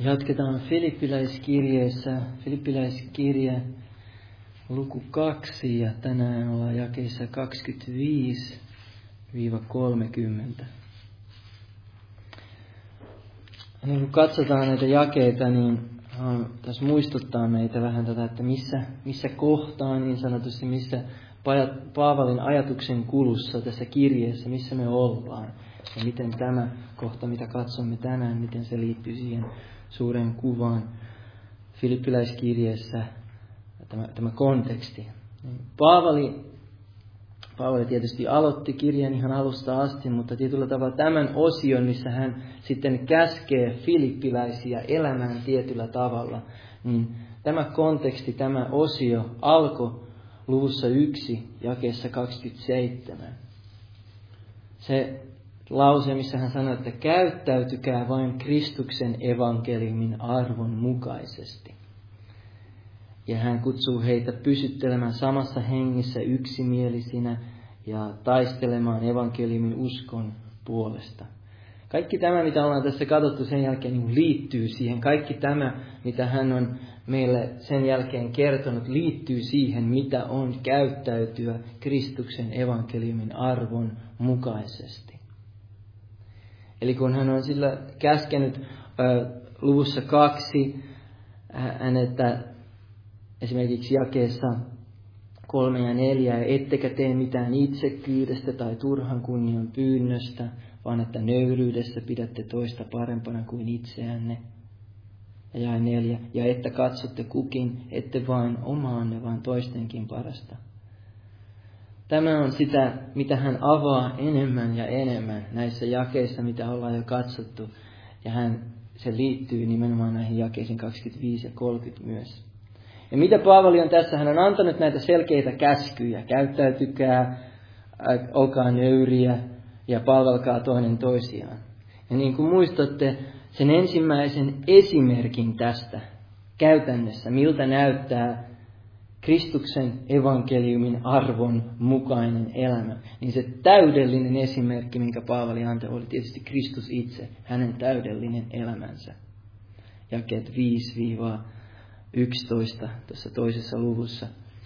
Jatketaan Filippiläiskirje luku 2 ja tänään ollaan jakeissa 25-30. Ja kun katsotaan näitä jakeita, niin tässä muistuttaa meitä vähän tätä, että missä kohtaa niin sanotusti, missä Paavalin ajatuksen kulussa tässä kirjeessä, missä me ollaan. Ja miten tämä kohta, mitä katsomme tänään, miten se liittyy siihen suureen kuvaan Filippiläiskirjeessä, tämä konteksti. Paavali tietysti aloitti kirjeen ihan alusta asti, mutta tietyllä tavalla tämän osion, missä hän sitten käskee filippiläisiä elämään tietyllä tavalla, niin tämä konteksti, tämä osio alkoi luvussa 1, jakeessa 27. Se lause, missä hän sanoi, että käyttäytykää vain Kristuksen evankeliumin arvon mukaisesti. Ja hän kutsuu heitä pysyttelemään samassa hengissä yksimielisinä ja taistelemaan evankeliumin uskon puolesta. Kaikki tämä, mitä ollaan tässä katsottu sen jälkeen, niin liittyy siihen. Kaikki tämä, mitä hän on meille sen jälkeen kertonut, liittyy siihen, mitä on käyttäytyä Kristuksen evankeliumin arvon mukaisesti. Eli kun hän on sillä käskenyt luvussa 2 häneltä esimerkiksi jakeessa 3 ja 4, ettekä tee mitään itsekkyydestä tai turhan kunnian pyynnöstä, vaan että nöyryydessä pidätte toista parempana kuin itseänne. Ja jae 4, ja että katsotte kukin, ette vain omaanne, vaan toistenkin parasta. Tämä on sitä, mitä hän avaa enemmän ja enemmän näissä jakeissa, mitä ollaan jo katsottu. Ja se liittyy nimenomaan näihin jakeisiin 25 ja 30 myös. Ja mitä Paavali on tässä? Hän on antanut näitä selkeitä käskyjä. Käyttäytykää, olkaa nöyriä ja palvelkaa toinen toisiaan. Ja niin kuin muistatte sen ensimmäisen esimerkin tästä käytännössä, miltä näyttää Kristuksen evankeliumin arvon mukainen elämä, niin se täydellinen esimerkki, minkä Paavali antoi, oli tietysti Kristus itse, hänen täydellinen elämänsä. Jakeet 5-11 tuossa toisessa luvussa.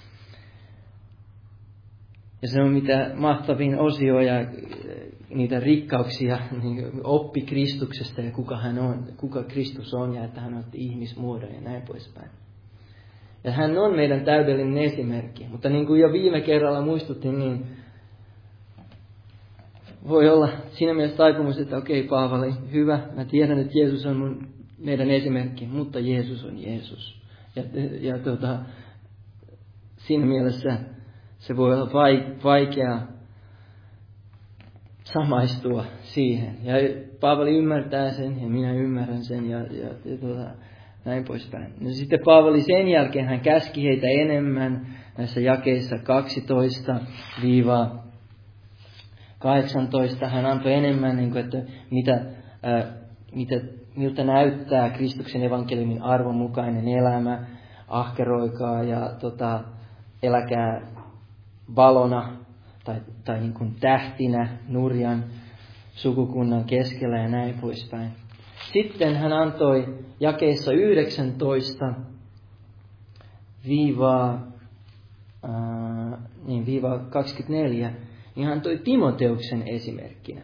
Ja se on mitä mahtavin osio ja niitä rikkauksia, niin oppi Kristuksesta ja kuka hän on, kuka Kristus on ja että hän otti ihmismuodon ja näin poispäin. Ja hän on meidän täydellinen esimerkki, mutta niin kuin jo viime kerralla muistutin, niin voi olla siinä mielessä taipumus, että okei, Paavali, hyvä, mä tiedän, että Jeesus on meidän esimerkki, mutta Jeesus on Jeesus. Ja siinä mielessä se voi olla vaikea samaistua siihen. Ja Paavali ymmärtää sen ja minä ymmärrän sen ja näin poispäin. No sitten Paavali sen jälkeen hän käski heitä enemmän näissä jakeissa 12-18. Hän antoi enemmän, niin kuin, että miltä näyttää Kristuksen evankeliumin arvon mukainen elämä. Ahkeroikaa ja eläkää valona tai niin kuin tähtinä nurjan sukukunnan keskellä ja näin poispäin. Sitten hän antoi jakeissa 19-24, niin hän antoi Timoteuksen esimerkkinä.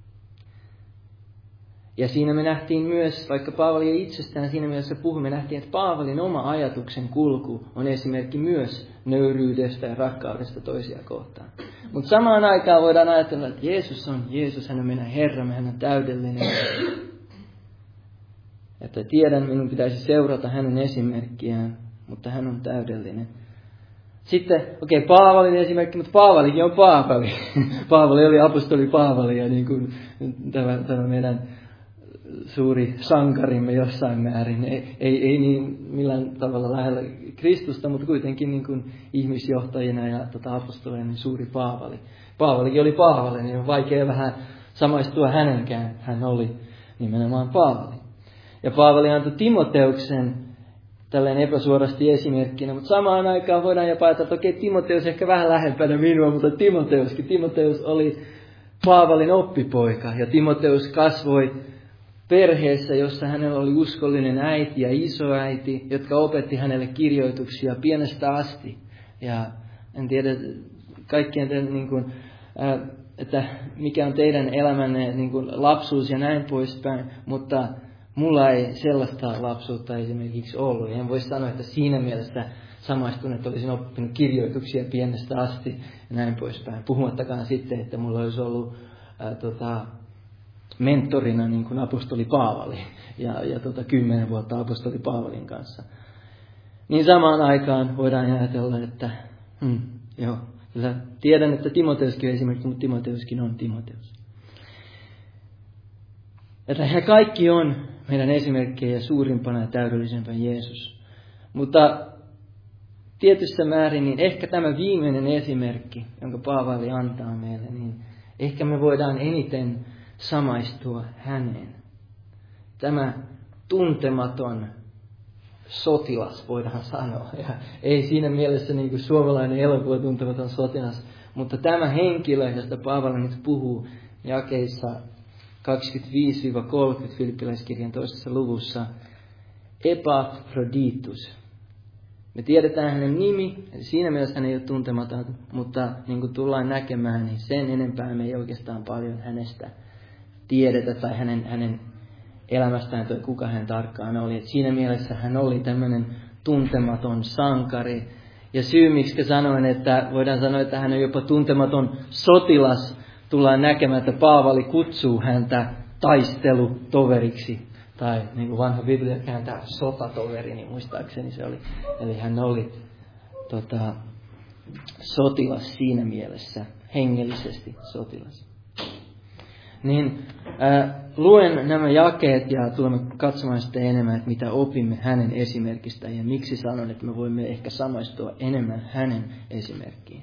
Ja siinä me nähtiin myös, vaikka Paavali ei itsestään siinä mielessä puhui, me nähtiin, että Paavalin oma ajatuksen kulku on esimerkki myös nöyryydestä ja rakkaudesta toisia kohtaan. Mutta samaan aikaan voidaan ajatella, että Jeesus, hän on meidän Herramme, hän on täydellinen. Että tiedän, minun pitäisi seurata hänen esimerkkiään, mutta hän on täydellinen. Sitten, Paavalin esimerkki, mutta Paavalikin on Paavali. Paavali oli apostoli Paavali ja niin kuin tämä meidän suuri sankarimme jossain määrin. Ei niin millään tavalla lähellä Kristusta, mutta kuitenkin niin kuin ihmisjohtajina ja apostoleina niin suuri Paavali. Paavalikin oli Paavali, niin on vaikea vähän samaistua hänenkään. Hän oli nimenomaan Paavali. Ja Paavali antoi Timoteuksen tällainen epäsuorasti esimerkkinä, mutta samaan aikaan voidaan jopa ajatella, että Timoteus ehkä vähän lähempänä minua, mutta Timoteus oli Paavalin oppipoika ja Timoteus kasvoi perheessä, jossa hänellä oli uskollinen äiti ja isoäiti, jotka opetti hänelle kirjoituksia pienestä asti. Ja en tiedä kaikkien niin kuin, että mikä on teidän elämänne niin kuin lapsuus ja näin poispäin, mutta mulla ei sellaista lapsuutta esimerkiksi ollut. En voi sanoa, että siinä mielessä samaistun, että olisin oppinut kirjoituksia pienestä asti ja näin poispäin. Puhumattakaan sitten, että mulla olisi ollut mentorina niin kuin apostoli Paavali ja 10 vuotta apostoli Paavalin kanssa. Niin samaan aikaan voidaan ajatella, että joo, kyllä tiedän, että Timoteuskin on esimerkiksi, mutta Timoteuskin on Timoteus. Että he kaikki on meidän esimerkkejä ja suurimpana ja täydellisempänä Jeesus. Mutta tietyssä määrin, niin ehkä tämä viimeinen esimerkki, jonka Paavali antaa meille, niin ehkä me voidaan eniten samaistua häneen. Tämä tuntematon sotilas, voidaan sanoa. Ja ei siinä mielessä niin kuin suomalainen elokuva tuntematon sotilas, mutta tämä henkilö, josta Paavali nyt puhuu jakeissa 25-30 Filippiläiskirjan 2. luvussa, Epafroditus. Me tiedetään hänen nimi, eli siinä mielessä hän ei ole tuntematon, mutta niin kuin tullaan näkemään, niin sen enempää me ei oikeastaan paljon hänestä tiedetä tai hänen elämästään tai kuka hän tarkkaan oli. Et siinä mielessä hän oli tämmöinen tuntematon sankari. Ja syy, miksi sanoin, että voidaan sanoa, että hän on jopa tuntematon sotilas, tullaan näkemään, että Paavali kutsuu häntä taistelutoveriksi. Tai niin kuin vanha Biblia kääntää sotatoveri, niin muistaakseni se oli. Eli hän oli sotilas siinä mielessä, hengellisesti sotilas. Niin luen nämä jakeet ja tulemme katsomaan sitten enemmän, että mitä opimme hänen esimerkistään ja miksi sanon, että me voimme ehkä samaistua enemmän hänen esimerkkiin.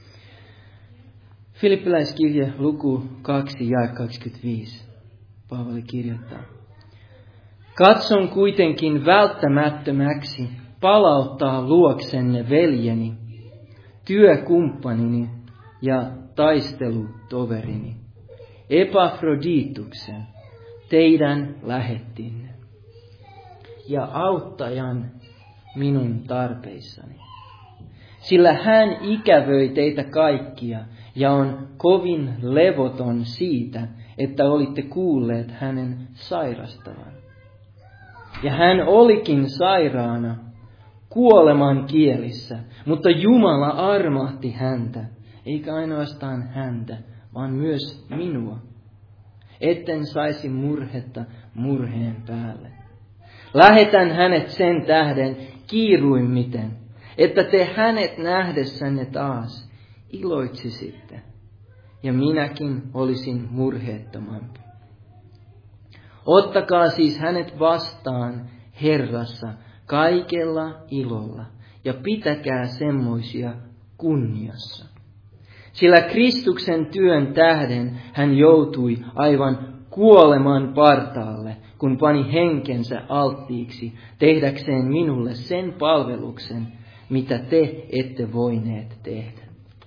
Filippiläiskirje luku 2 jae 25. Paavali kirjoittaa. Katson kuitenkin välttämättömäksi palauttaa luoksenne veljeni, työkumppanini ja taistelutoverini, Epafrodituksen, teidän lähettinne, ja auttajan minun tarpeissani. Sillä hän ikävöi teitä kaikkia ja on kovin levoton siitä, että olitte kuulleet hänen sairastavan. Ja hän olikin sairaana kuoleman kielissä, mutta Jumala armahti häntä, eikä ainoastaan häntä, vaan myös minua, etten saisi murhetta murheen päälle. Lähetän hänet sen tähden kiiruimmiten, että te hänet nähdessänne taas iloitsisitte, ja minäkin olisin murheettomampi. Ottakaa siis hänet vastaan Herrassa kaikella ilolla, ja pitäkää semmoisia kunniassa. Sillä Kristuksen työn tähden hän joutui aivan kuoleman partaalle, kun pani henkensä alttiiksi tehdäkseen minulle sen palveluksen, mitä te ette voineet tehdä.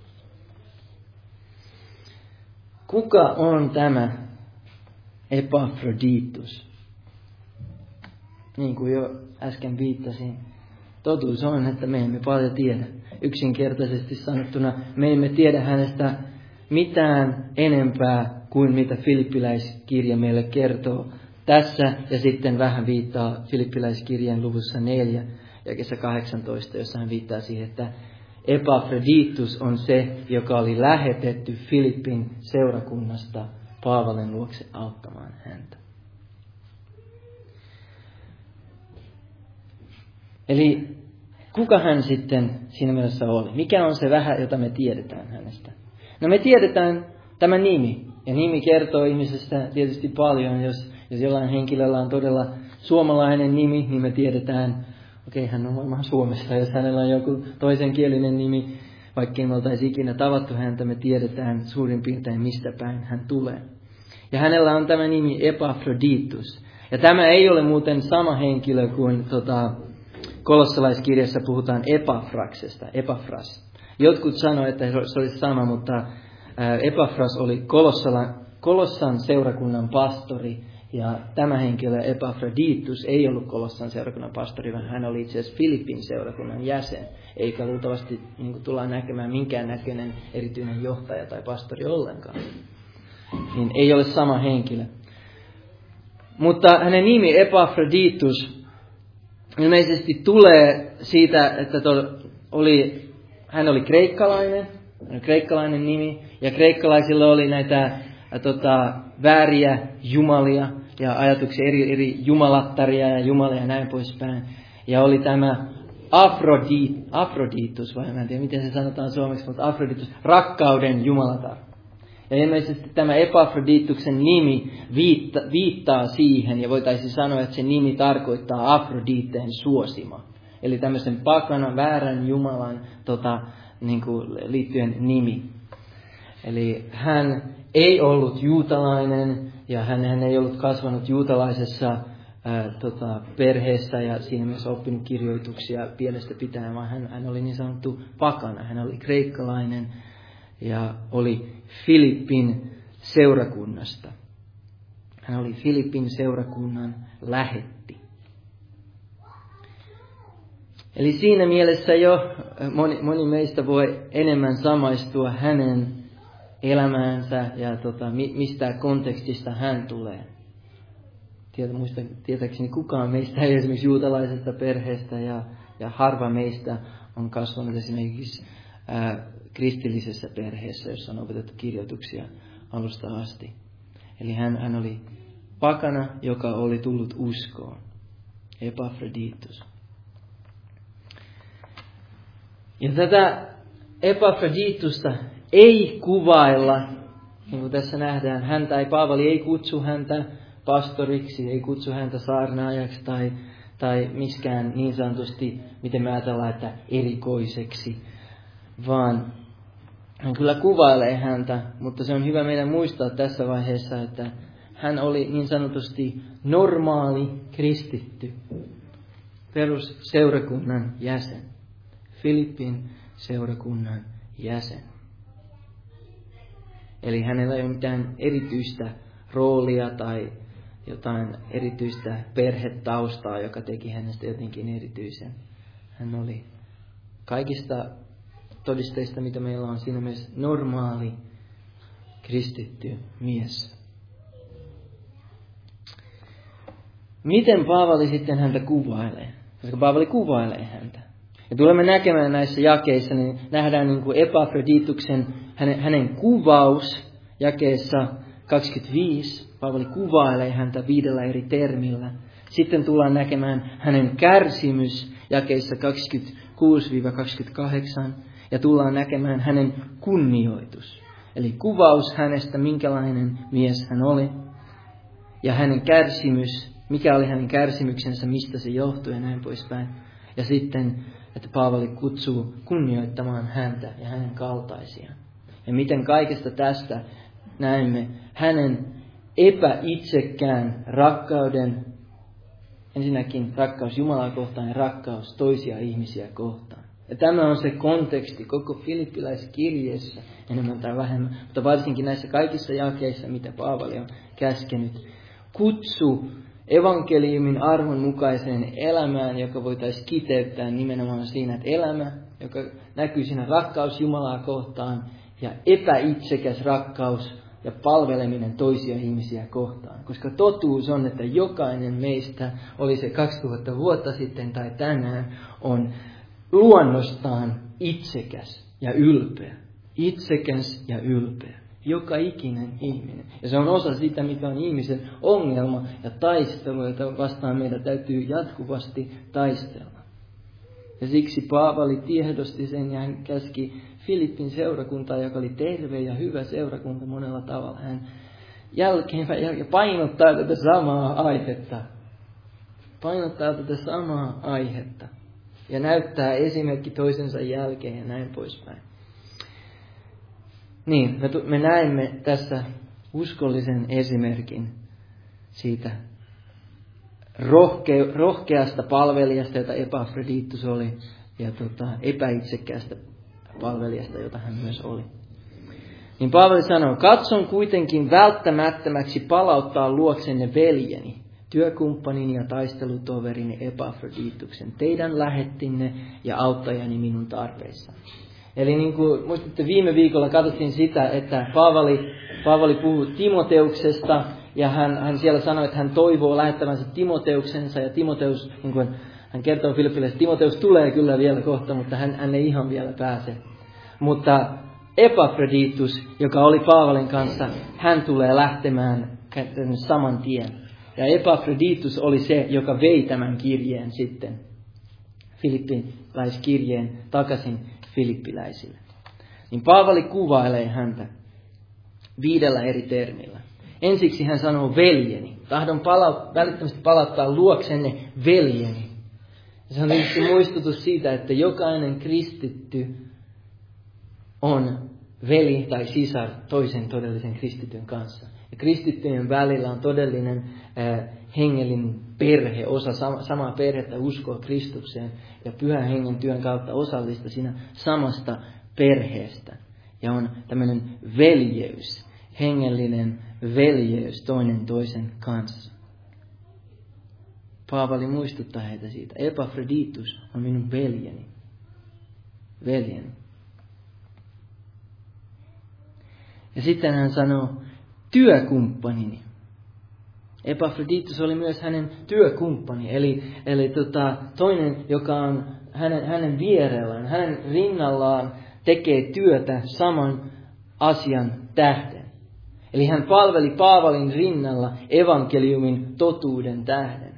Kuka on tämä Epafroditus? Niin kuin jo äsken viittasin, totuus on, että me emme paljon tiedä. Yksinkertaisesti sanottuna me emme tiedä hänestä mitään enempää kuin mitä Filippiläiskirja meille kertoo tässä, ja sitten vähän viittaa Filippiläiskirjan luvussa 4 ja 18, jossa hän viittaa siihen, että Epafroditus on se, joka oli lähetetty Filippin seurakunnasta Paavalin luokse auttamaan häntä. Eli kuka hän sitten siinä mielessä oli? Mikä on se vähän, jota me tiedetään hänestä? No me tiedetään tämä nimi. Ja nimi kertoo ihmisestä tietysti paljon. Jos jollain henkilöllä on todella suomalainen nimi, niin me tiedetään, hän on varmaan Suomesta. Jos hänellä on joku toisenkielinen nimi, vaikka me oltaisi ikinä tavattu häntä, me tiedetään suurin piirtein mistä päin hän tulee. Ja hänellä on tämä nimi Epafroditus. Ja tämä ei ole muuten sama henkilö kuin Kolossalaiskirjassa puhutaan Epafraksesta, Epafras. Jotkut sanoivat, että se olisi sama, mutta Epafras oli Kolossan seurakunnan pastori Ja tämä henkilö Epafroditus ei ollut Kolossan seurakunnan pastori, vaan hän oli itse asiassa Filippin seurakunnan jäsen. Eikä luultavasti niin tullaan näkemään minkään näköinen erityinen johtaja tai pastori ollenkaan. Niin ei ole sama henkilö. Mutta hänen nimi Epafroditus ilmeisesti tulee siitä, että hän oli kreikkalainen nimi. Ja kreikkalaisilla oli näitä vääriä jumalia ja ajatuksia eri jumalattaria ja jumalia ja näin poispäin. Ja oli tämä Afroditus, vai en tiedä miten se sanotaan suomeksi, mutta Afroditus, rakkauden jumalatar. Ja ilmeisesti tämä Epafrodituksen nimi viittaa siihen, ja voitaisiin sanoa, että se nimi tarkoittaa Afroditeen suosima. Eli tämmöisen pakana, väärän jumalan liittyen nimi. Eli hän ei ollut juutalainen, ja hän ei ollut kasvanut juutalaisessa perheessä ja siinä mielessä oppinut kirjoituksia pienestä pitäen, vaan hän oli niin sanottu pakana. Hän oli kreikkalainen ja oli Filippin seurakunnasta. Hän oli Filippin seurakunnan lähetti. Eli siinä mielessä jo moni meistä voi enemmän samaistua hänen elämäänsä ja mistä kontekstista hän tulee. Tietääkseni kukaan meistä ei esimerkiksi juutalaisesta perheestä ja harva meistä on kasvanut esimerkiksi kristillisessä perheessä, jossa on opetettu kirjoituksia alusta asti. Eli hän oli pakana, joka oli tullut uskoon. Epafroditus. Ja tätä Epafroditusta ei kuvailla, niin kuin tässä nähdään, Paavali ei kutsu häntä pastoriksi, ei kutsu häntä saarnaajaksi tai miskään niin sanotusti, miten me ajatellaan, että erikoiseksi, vaan hän kyllä kuvailee häntä, mutta se on hyvä meidän muistaa tässä vaiheessa, että hän oli niin sanotusti normaali kristitty, perusseurakunnan jäsen, Filippin seurakunnan jäsen. Eli hänellä ei ole mitään erityistä roolia tai jotain erityistä perhetaustaa, joka teki hänestä jotenkin erityisen. Hän oli kaikista todisteista, mitä meillä on, siinä mielessä normaali kristitty mies. Miten Paavali sitten häntä kuvailee? Koska Paavali kuvailee häntä. Ja tulemme näkemään näissä jakeissa, niin nähdään niin kuin Epafrodituksen, hänen kuvaus jakeessa 25. Paavali kuvailee häntä 5 eri termillä. Sitten tullaan näkemään hänen kärsimys jakeissa 26-28. Ja tullaan näkemään hänen kunnioitus. Eli kuvaus hänestä, minkälainen mies hän oli. Ja hänen kärsimys, mikä oli hänen kärsimyksensä, mistä se johtui ja näin poispäin. Ja sitten, että Paavali kutsuu kunnioittamaan häntä ja hänen kaltaisiaan. Ja miten kaikesta tästä näemme hänen epäitsekään rakkauden, ensinnäkin rakkaus Jumalaa kohtaan ja rakkaus toisia ihmisiä kohtaan. Ja tämä on se konteksti koko filippiläiskirjeessä, enemmän tai vähemmän, mutta varsinkin näissä kaikissa jakeissa, mitä Paavali on käskenyt. Kutsu evankeliumin arvon mukaiseen elämään, joka voitaisiin kiteyttää nimenomaan siinä, että elämä, joka näkyy siinä rakkaus Jumalaa kohtaan ja epäitsekäs rakkaus ja palveleminen toisia ihmisiä kohtaan. Koska totuus on, että jokainen meistä, oli se 2000 vuotta sitten tai tänään, on luonnostaan itsekäs ja ylpeä. Itsekäs ja ylpeä. Joka ikinen ihminen. Ja se on osa sitä, mikä on ihmisen ongelma ja taistelu, jota vastaan meidän täytyy jatkuvasti taistella. Ja siksi Paavali tiedosti sen ja hän käski Filippin seurakuntaa, joka oli terve ja hyvä seurakunta monella tavalla. Hän jälkeen painottaa tätä samaa aihetta. Painottaa tätä samaa aihetta. Ja näyttää esimerkki toisensa jälkeen ja näin poispäin. Niin, me näemme tässä uskollisen esimerkin siitä rohkeasta palvelijasta, jota Epafroditus oli, ja epäitsekkäästä palvelijasta, jota hän myös oli. Niin Paavali sanoo, katson kuitenkin välttämättömäksi palauttaa luoksenne veljeni, työkumppanini ja taistelutoverini Epafrodituksen, teidän lähettinne ja auttajani minun tarpeissani. Eli niin kuin muistatte, viime viikolla katsottiin sitä, että Paavali puhuu Timoteuksesta, ja hän siellä sanoi, että hän toivoo lähettävänsä Timoteuksensa, ja Timoteus, niin kuin hän kertoo Filippiläisille, että Timoteus tulee kyllä vielä kohta, mutta hän ei ihan vielä pääse. Mutta Epafroditus, joka oli Paavalin kanssa, hän tulee lähtemään saman tien. Ja Epafroditus oli se, joka vei tämän kirjeen sitten, filippiläiskirjeen takaisin filippiläisille. Niin Paavali kuvailee häntä 5 eri termillä. Ensiksi hän sanoo veljeni. Tahdon välittömästi palauttaa luoksenne veljeni. Ja se on tietysti muistutus siitä, että jokainen kristitty on veli tai sisar toisen todellisen kristityn kanssa. Ja kristittyjen välillä on todellinen hengellinen perhe, osa samaa perhettä, uskoa Kristukseen ja Pyhän Hengen työn kautta osallista siinä samasta perheestä. Ja on tämmöinen veljeys, hengellinen veljeys toinen toisen kanssa. Paavali muistuttaa heitä siitä. Epafroditus on minun veljeni. Veljeni. Ja sitten hän sanoo, työkumppanini. Epafroditus oli myös hänen työkumppani, eli toinen, joka on hänen vierellään, hänen rinnallaan tekee työtä saman asian tähden. Eli hän palveli Paavalin rinnalla evankeliumin totuuden tähden.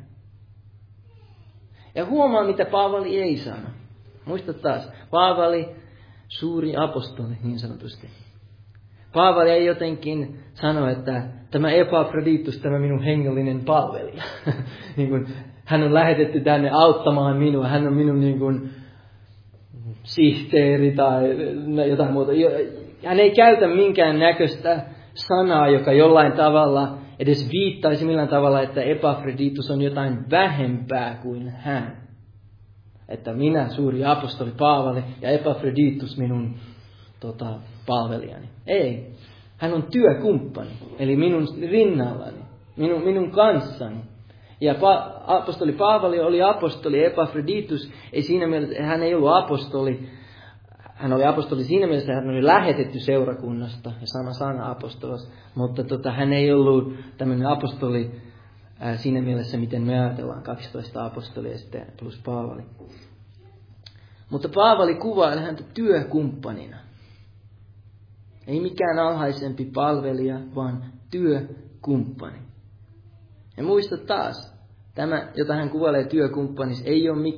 Ja huomaa, mitä Paavali ei sano. Muista taas, Paavali, suuri apostoli niin sanotusti. Paavali ei jotenkin sano, että tämä Epafroditus, tämä minun hengellinen palvelija. Niin kuin, hän on lähetetty tänne auttamaan minua, hän on minun niin kuin, sihteeri tai jotain muuta. Hän ei käytä minkään näköistä sanaa, joka jollain tavalla edes viittaisi millään tavalla, että Epafroditus on jotain vähempää kuin hän. Että minä, suuri apostoli Paavali, ja Epafroditus minun palvelijani. Ei. Hän on työkumppani, eli minun rinnallani, minun kanssani. Ja apostoli Paavali oli apostoli, Epafroditus ei siinä mielessä, hän ei ollut apostoli. Hän oli apostoli siinä mielessä, hän oli lähetetty seurakunnasta, ja sama sana apostolos, mutta hän ei ollut tämmöinen apostoli siinä mielessä, miten me ajatellaan 12 apostolia sitten plus Paavali. Mutta Paavali kuvailee häntä työkumppanina. Ei mikään alhaisempi palvelija, vaan työkumppani. Ja muista taas, tämä, jota hän kuvailee työkumppanissa, ei ole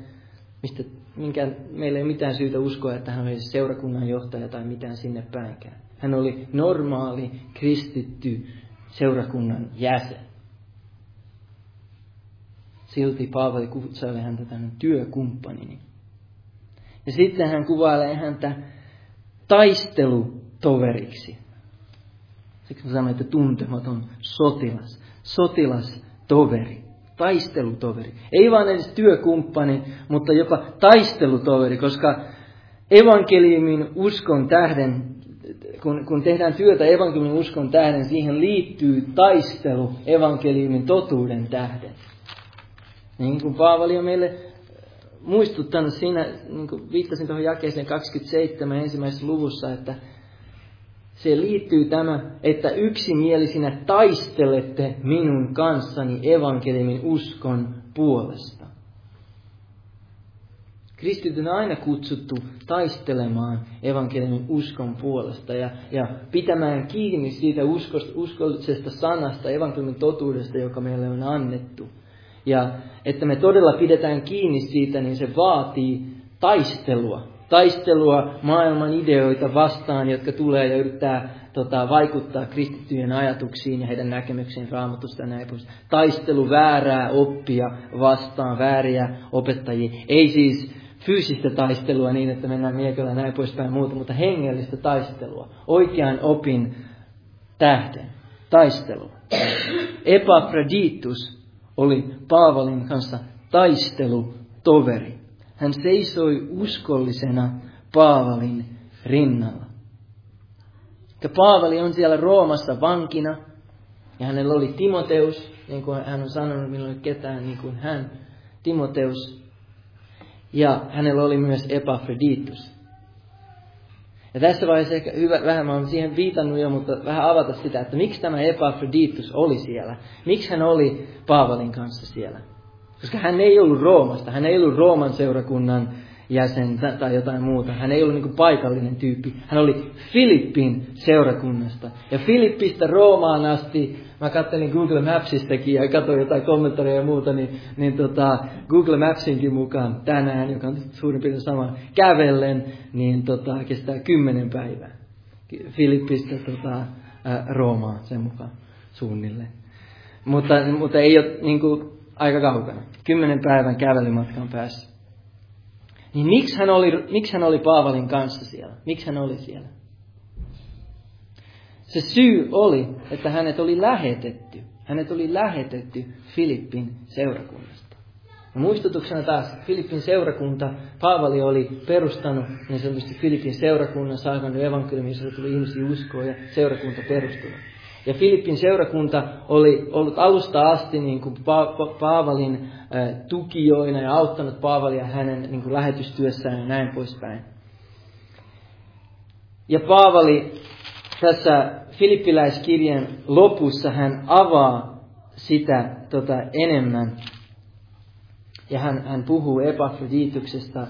meillä ei ole mitään syytä uskoa, että hän olisi seurakunnan johtaja tai mitään sinne päinkään. Hän oli normaali, kristitty seurakunnan jäsen. Silti Paavali kutsailee häntä tämän työkumppanini. Ja sitten hän kuvailee häntä taistelutoveriksi. Siksi mä sanoin, että tuntematon sotilas. Sotilastoveri. Taistelutoveri. Ei vaan edes työkumppani, mutta jopa taistelutoveri, koska evankeliumin uskon tähden, kun tehdään työtä evankeliumin uskon tähden, siihen liittyy taistelu evankeliumin totuuden tähden. Niin kuin Paavali on meille muistuttanut siinä, niin kuin viittasin tuohon jakeeseen 27 ensimmäisessä luvussa, että se liittyy tämä, että yksimielisinä taistelette minun kanssani evankeliumin uskon puolesta. Kristityn on aina kutsuttu taistelemaan evankeliumin uskon puolesta ja pitämään kiinni siitä uskollisesta sanasta, evankeliumin totuudesta, joka meille on annettu. Ja että me todella pidetään kiinni siitä, niin se vaatii taistelua. Taistelua maailman ideoita vastaan, jotka tulee ja yrittää vaikuttaa kristittyjen ajatuksiin ja heidän näkemyksiin Raamatusta ja näin pois. Taistelu väärää oppia vastaan, vääriä opettajia. Ei siis fyysistä taistelua niin, että mennään mieköllä ja näin poispäin muuta, mutta hengellistä taistelua. Oikean opin tähden. Taistelua. Epafroditus oli Paavalin kanssa taistelutoveri. Hän seisoi uskollisena Paavalin rinnalla. Ja Paavali on siellä Roomassa vankina. Ja hänellä oli Timoteus, niin kuin hän on sanonut, minulla ei ole ketään niin kuin hän, Timoteus. Ja hänellä oli myös Epafroditus. Ja tässä vaiheessa ehkä hyvä, vähän mä olen siihen viitannut jo, mutta vähän avata sitä, että miksi tämä Epafroditus oli siellä. Miksi hän oli Paavalin kanssa siellä. Koska hän ei ollut Roomasta, hän ei ollut Rooman seurakunnan jäsen tai jotain muuta. Hän ei ollut niin kuin paikallinen tyyppi. Hän oli Filippin seurakunnasta. Ja Filippistä Roomaan asti, mä katselin Google Mapsistakin ja katsoin jotain kommentareja ja muuta, niin Google Mapsinkin mukaan tänään, joka on suurin piirtein sama, kävellen, niin kestää 10 päivää. Filippistä Roomaan sen mukaan suunnilleen. Mutta ei ole niin kuin aika kaukana. 10 päivän kävelymatkan päässä. Niin miksi hän oli Paavalin kanssa siellä? Miksi hän oli siellä? Se syy oli, että hänet oli lähetetty. Hänet oli lähetetty Filippin seurakunnasta. Ja muistutuksena taas, Filippin seurakunta, Paavali oli perustanut niin sanotusti Filippin seurakunnan, saakannut evankeliumin, jossa tuli ihmisiä uskoa ja seurakunta perustunut. Ja Filippin seurakunta oli ollut alusta asti niin kuin Paavalin tukijoina ja auttanut Paavalia hänen niin kuin lähetystyössään ja näin poispäin. Ja Paavali tässä Filippiläiskirjan lopussa hän avaa sitä enemmän. Ja hän puhuu Epafrodituksesta.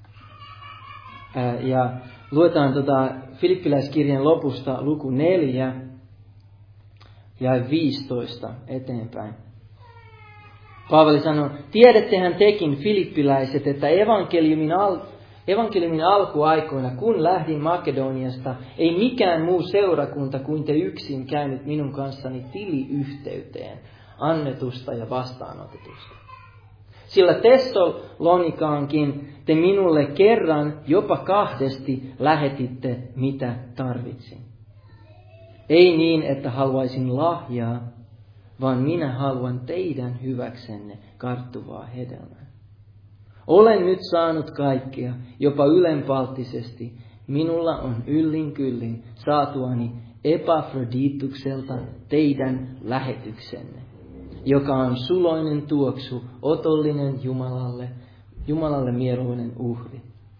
Ja luetaan Filippiläiskirjan lopusta luku 4 ja 15 eteenpäin. Paavali sanoo, tiedättehän tekin filippiläiset, että evankeliumin alkuaikoina, kun lähdin Makedoniasta, ei mikään muu seurakunta kuin te yksin käynyt minun kanssani tiliyhteyteen annetusta ja vastaanotetusta. Sillä Tessalonikaankin te minulle kerran jopa 2 lähetitte, mitä tarvitsin. Ei niin, että haluaisin lahjaa, vaan minä haluan teidän hyväksenne karttuvaa hedelmää. Olen nyt saanut kaikkea, jopa ylenpalttisesti. Minulla on yllin kyllin saatuani Epafroditukselta teidän lähetyksenne, joka on suloinen tuoksu, otollinen Jumalalle mieluinen uhri.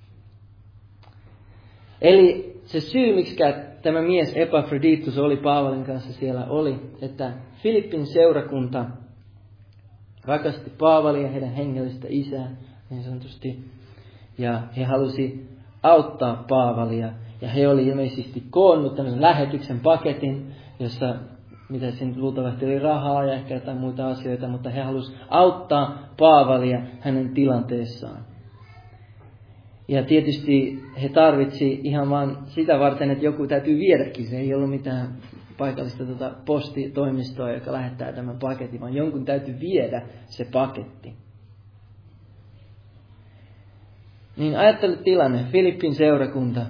Eli se syy, miksi tämä mies Epafroditus oli Paavalin kanssa siellä, oli, että Filippin seurakunta rakasti Paavalia ja heidän hengellistä isää, niin sanotusti, ja he halusi auttaa Paavalia, ja he oli ilmeisesti koonnut tämmöisen lähetyksen paketin, jossa, mitä siinä luultavasti oli rahaa ja ehkä jotain muita asioita, mutta he halusivat auttaa Paavalia hänen tilanteessaan. Ja tietysti he tarvitsi ihan vaan sitä varten, että joku täytyy viedäkin. Se ei ollut mitään paikallista postitoimistoa, joka lähettää tämän paketin, vaan jonkun täytyy viedä se paketti. Niin ajattele tilanne, Filippin seurakunta.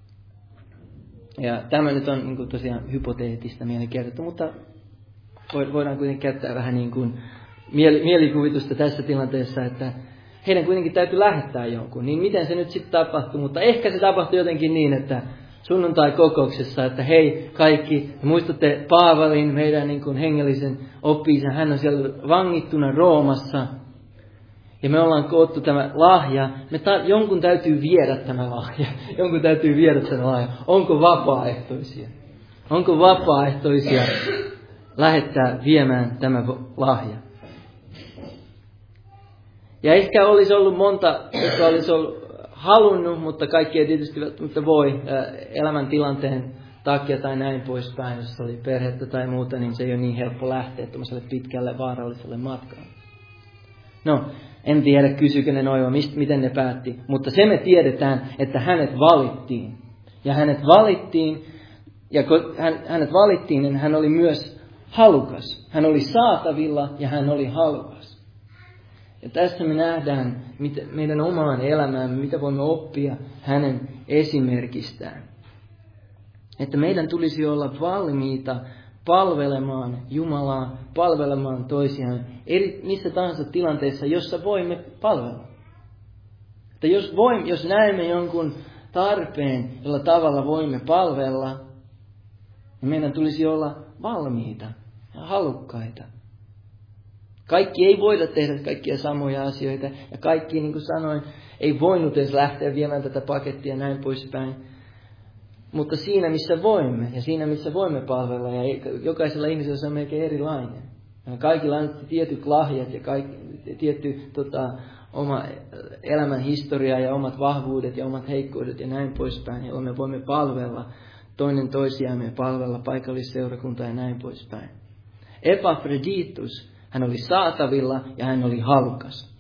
Ja tämä nyt on niin kuin tosiaan hypoteettista mielenkiintoista, mutta voidaan kuitenkin käyttää vähän niin kuin mielikuvitusta tässä tilanteessa, että heidän kuitenkin täytyy lähettää jonkun. Niin miten se nyt sitten tapahtuu? Mutta ehkä se tapahtuu jotenkin niin, että sunnuntai-kokouksessa, että hei kaikki, muistatte Paavalin, meidän niin kuin hengellisen oppi-isän, hän on siellä vangittuna Roomassa. Ja me ollaan koottu tämä lahja. Jonkun täytyy viedä tämä lahja. Jonkun täytyy viedä tämä lahja. Onko vapaaehtoisia? Onko vapaaehtoisia lähettää viemään tämä lahja? Ja ehkä olisi ollut monta, jotka olisi ollut halunnut, mutta kaikki ei tietysti välttämättä voi elämäntilanteen takia tai näin poispäin. Jos oli perhettä tai muuta, niin se ei ole niin helppo lähteä tuollaiselle pitkälle vaaralliselle matkalle. No, en tiedä, kysyykö ne noin, miten ne päätti. Mutta se me tiedetään, että hänet valittiin. Ja hänet valittiin, niin hän oli myös halukas. Hän oli saatavilla ja hän oli halukas. Ja tässä me nähdään meidän omaan elämäämme, mitä voimme oppia hänen esimerkistään. Että meidän tulisi olla valmiita palvelemaan Jumalaa, palvelemaan toisiaan missä tahansa tilanteessa, jossa voimme palvella. Että jos näemme jonkun tarpeen, jolla tavalla voimme palvella, niin meidän tulisi olla valmiita ja halukkaita. Kaikki ei voida tehdä kaikkia samoja asioita. Ja kaikki, niin kuin sanoin, ei voinut edes lähteä viemään tätä pakettia näin poispäin. Mutta siinä, missä voimme, ja siinä, missä voimme palvella, ja jokaisella ihmisellä on melkein erilainen. Ja kaikilla on tietyt lahjat ja tietty oma elämän historia ja omat vahvuudet ja omat heikkoudet ja näin poispäin, joilla me voimme palvella toinen toisiamme ja palvella paikallisseurakuntaa ja näin poispäin. Epafroditus, hän oli saatavilla ja hän oli halukas.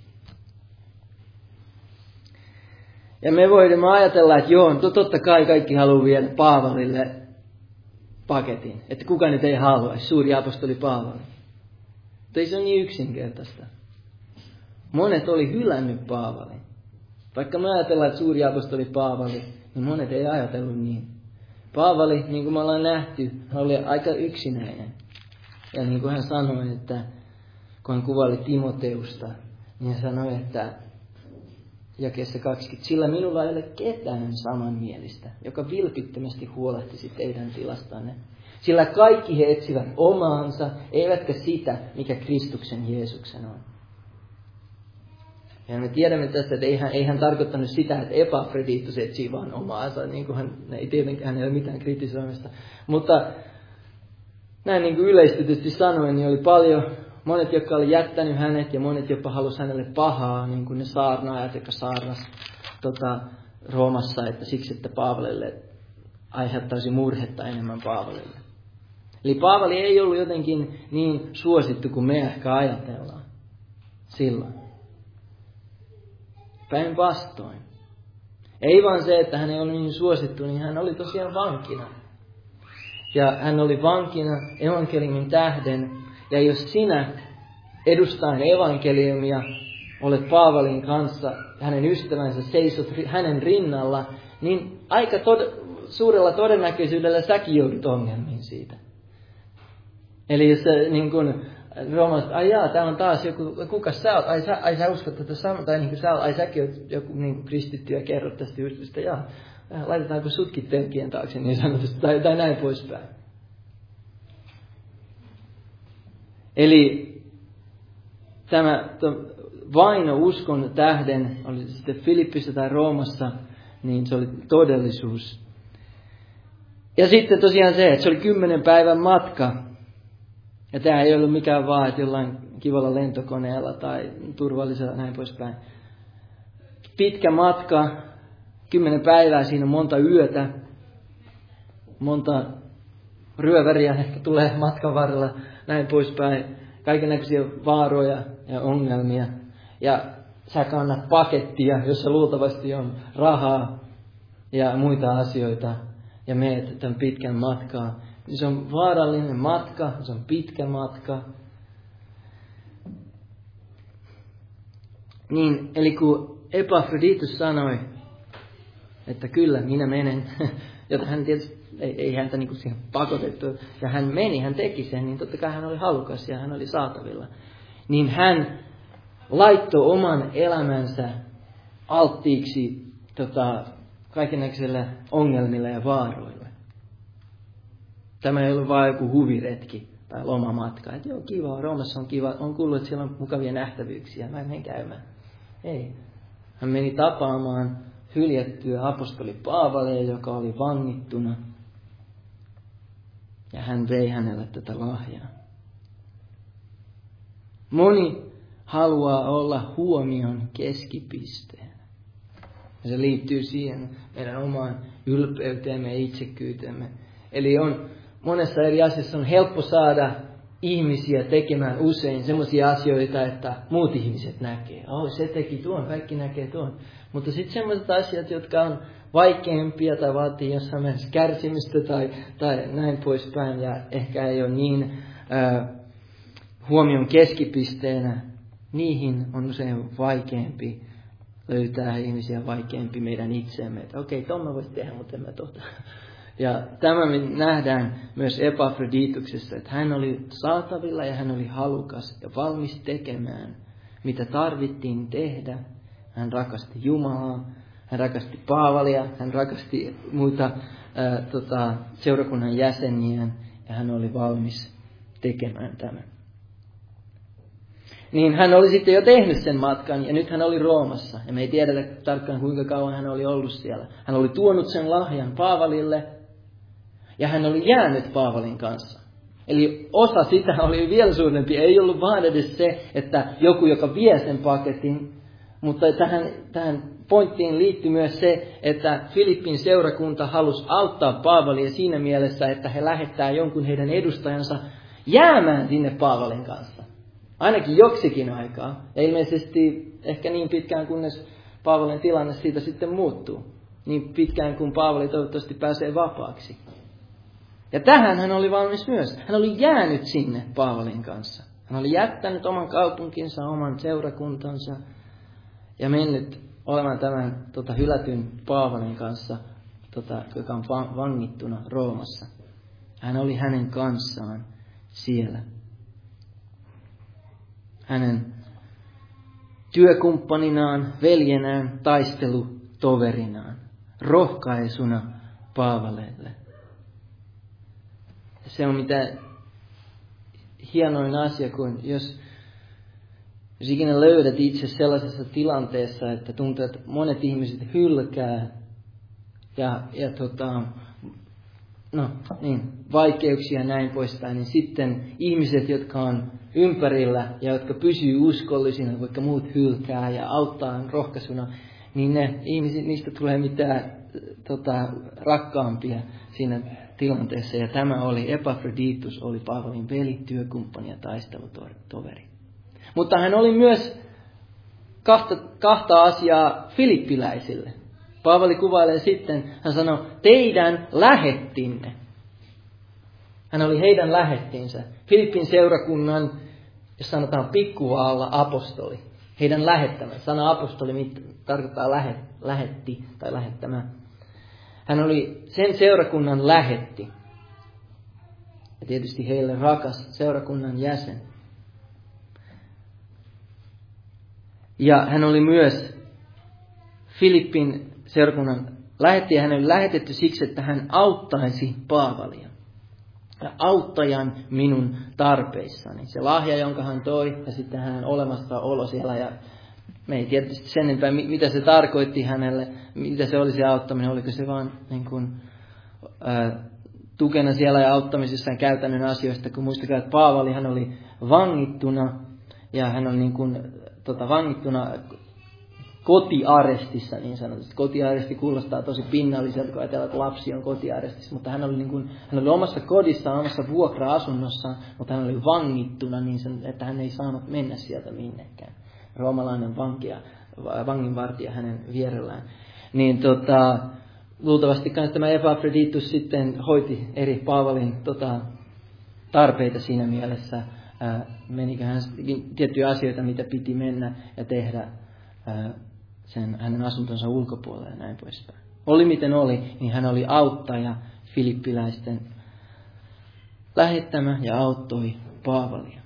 Ja me voimme ajatella, että joo, totta kai kaikki haluaa viedä Paavalille paketin. Että kuka nyt ei haluaisi, suuri apostoli Paavali. Mutta ei se ole niin yksinkertaista. Monet oli hylännyt Paavalin. Vaikka me ajatellaan, että suuri apostoli Paavali, niin monet ei ajatellut niin. Paavali, niin kuin me ollaan nähty, oli aika yksinäinen. Ja niin kuin hän sanoi, että kun hän kuvaili Timoteusta, niin hän sanoi, että jakeessa 20, sillä minulla ei ole ketään samanmielistä, joka vilpittömästi huolehtisi teidän tilastanne. Sillä kaikki he etsivät omaansa, eivätkä sitä, mikä Kristuksen Jeesuksen on. Ja me tiedämme tästä, että ei hän tarkoittanut sitä, että Epafroditus etsii vaan omaansa, niin kuin hän ei tietenkään hänellä ole mitään kritisoimista. Mutta näin niin kuin yleistetysti sanoen, niin oli paljon, monet, jotka oli jättänyt hänet ja monet jopa halusi hänelle pahaa, niin kuin ne saarnaajat, jotka saarnas Roomassa, että siksi, että Paavalille aiheuttaisi murhetta enemmän Paavalille. Eli Paavali ei ollut jotenkin niin suosittu kuin me ehkä ajatellaan silloin. Päinvastoin. Ei vaan se, että hän ei ollut niin suosittu, niin hän oli tosiaan vankina. Ja hän oli vankina evankeliumin tähden. Ja jos sinä edustaen evankeliumia olet Paavalin kanssa, hänen ystävänsä, seisot hänen rinnalla, niin aika suurella todennäköisyydellä säkin joudut ongelmiin siitä. Eli jos niin kun Roomasta, täällä on taas joku, kuka sä oot, sä uskot tätä samaa, tai niin kuin säkin oot joku niin kristitty ja kerrot tästä jutusta, laitetaanko sutkin telkien taakse niin sanotusti, tai näin poispäin. Eli tämä vaino uskon tähden, oli se sitten Filippissä tai Roomassa, niin se oli todellisuus. Ja sitten tosiaan se, että se oli 10 päivän matka. Ja tämä ei ollut mikään vaan, että jollain kivalla lentokoneella tai turvallisella näin poispäin. Pitkä matka, 10 päivää, siinä on monta yötä, monta ryöväriä ehkä tulee matkan varrella, näin poispäin. Kaikennäköisiä vaaroja ja ongelmia. Ja sä kannat pakettia, jossa luultavasti on rahaa ja muita asioita. Ja meet tämän pitkän matkaa. Se on vaarallinen matka, se on pitkä matka. Niin, eli kun Epafroditus sanoi, että kyllä, minä menen, jota hän tietysti ei häntä niin kuin siihen pakotettu, ja hän meni, hän teki sen, niin totta kai hän oli halukas ja hän oli saatavilla. Niin hän laittoi oman elämänsä alttiiksi kaikennäköisille ongelmille ja vaaroille. Tämä ei ollut vain joku huviretki tai lomamatka. Että joo, kiva, Roomassa on kiva, on kuullut, että siellä on mukavia nähtävyyksiä, mä menen käymään. Ei. Hän meni tapaamaan hyljättyä apostoli Paavalia, joka oli vangittuna. Ja hän vei hänelle tätä lahjaa. Moni haluaa olla huomion keskipisteenä. Ja se liittyy siihen meidän omaan ylpeyteemme ja itsekkyyteemme. Eli on monessa eri asiassa on helppo saada ihmisiä tekemään usein sellaisia asioita, että muut ihmiset näkee. Se teki tuon, kaikki näkee tuon. Mutta sitten sellaiset asiat, jotka on vaikeampia tai vaatii jossain mielessä kärsimystä tai näin poispäin. Ja ehkä ei ole niin huomion keskipisteenä. Niihin on usein vaikeampi löytää ihmisiä, vaikeampi meidän itseemme. Että okei, tuon mä voisin tehdä, mutta en mä tohtaa. Ja tämä me nähdään myös Epafrodituksessa, että hän oli saatavilla ja hän oli halukas ja valmis tekemään, mitä tarvittiin tehdä. Hän rakasti Jumalaa, Hän rakasti Paavalia, hän rakasti muita seurakunnan jäseniään ja hän oli valmis tekemään tämän. Niin hän oli sitten jo tehnyt sen matkan ja nyt hän oli Roomassa. Ja me ei tiedetä tarkkaan kuinka kauan hän oli ollut siellä. Hän oli tuonut sen lahjan Paavalille ja hän oli jäänyt Paavalin kanssa. Eli osa sitä oli vielä suurempi. Ei ollut vaan edes se, että joku, joka vie sen paketin. Mutta tähän pointtiin liittyy myös se, että Filippin seurakunta halusi auttaa Paavalia siinä mielessä, että he lähettää jonkun heidän edustajansa jäämään sinne Paavalin kanssa. Ainakin joksikin aikaa. Ja ilmeisesti ehkä niin pitkään, kunnes Paavalin tilanne siitä sitten muuttuu. Niin pitkään, kun Paavali toivottavasti pääsee vapaaksi. Ja tähän hän oli valmis myös. Hän oli jäänyt sinne Paavalin kanssa. Hän oli jättänyt oman kaupunkinsa, oman seurakuntansa ja mennyt olemaan tämän hylätyn Paavalin kanssa, joka on vangittuna Roomassa. Hän oli hänen kanssaan siellä. Hänen työkumppaninaan, veljenään, taistelutoverinaan, rohkaisuna Paavalelle. Se on mitä hienoin asia, kun jos ikinä löydät itse sellaisessa tilanteessa, että tuntuu, että monet ihmiset hylkää ja vaikeuksia ja näin poispäin, niin sitten ihmiset, jotka on ympärillä ja jotka pysyy uskollisina, vaikka muut hylkää ja auttaa rohkaisuna, niin ne ihmiset, niistä tulee mitään rakkaampia siinä tilanteessa. Ja tämä oli, Epafroditus oli Paavalin veli, työkumppani ja taistelutoveri. Mutta hän oli myös kahta asiaa filippiläisille. Paavali kuvailee sitten, hän sanoi, teidän lähettinne. Hän oli heidän lähettinsä. Filippin seurakunnan, jos sanotaan pikkuvaalla, apostoli. Heidän lähettämä. Sana apostoli tarkoittaa lähetti tai lähettämä. Hän oli sen seurakunnan lähetti. Ja tietysti heille rakas seurakunnan jäsen. Ja hän oli myös Filippin seurakunnan lähetti, ja hän oli lähetetty siksi, että hän auttaisi Paavalia. Ja auttajan minun tarpeissani. Se lahja, jonka hän toi, ja sitten hänen olemassaolo siellä. Ja me ei tietysti sen enempää, mitä se tarkoitti hänelle, mitä se oli se auttaminen. Oliko se vaan niin kuin, tukena siellä ja auttamisessa käytännön asioista. Kun muistakaa, että Paavali hän oli vangittuna, ja hän on niin kuin, vangittuna kotiarestissa niin sanotusti. Kotiaresti kuulostaa tosi pinnalliselta, kun ajatellaan, että lapsi on kotiarestissa. Mutta hän oli omassa kodissaan, omassa vuokra-asunnossaan, mutta hän oli vangittuna niin, että hän ei saanut mennä sieltä minnekään. Roomalainen vanginvartija hänen vierellään. Niin luultavasti tämä Epafroditus sitten hoiti eri Paavalin tarpeita siinä mielessä. Menikö hän tiettyjä asioita, mitä piti mennä ja tehdä sen hänen asuntonsa ulkopuolelle ja näin poispäin. Oli miten oli, niin hän oli auttaja filippiläisten lähettämä ja auttoi Paavalia.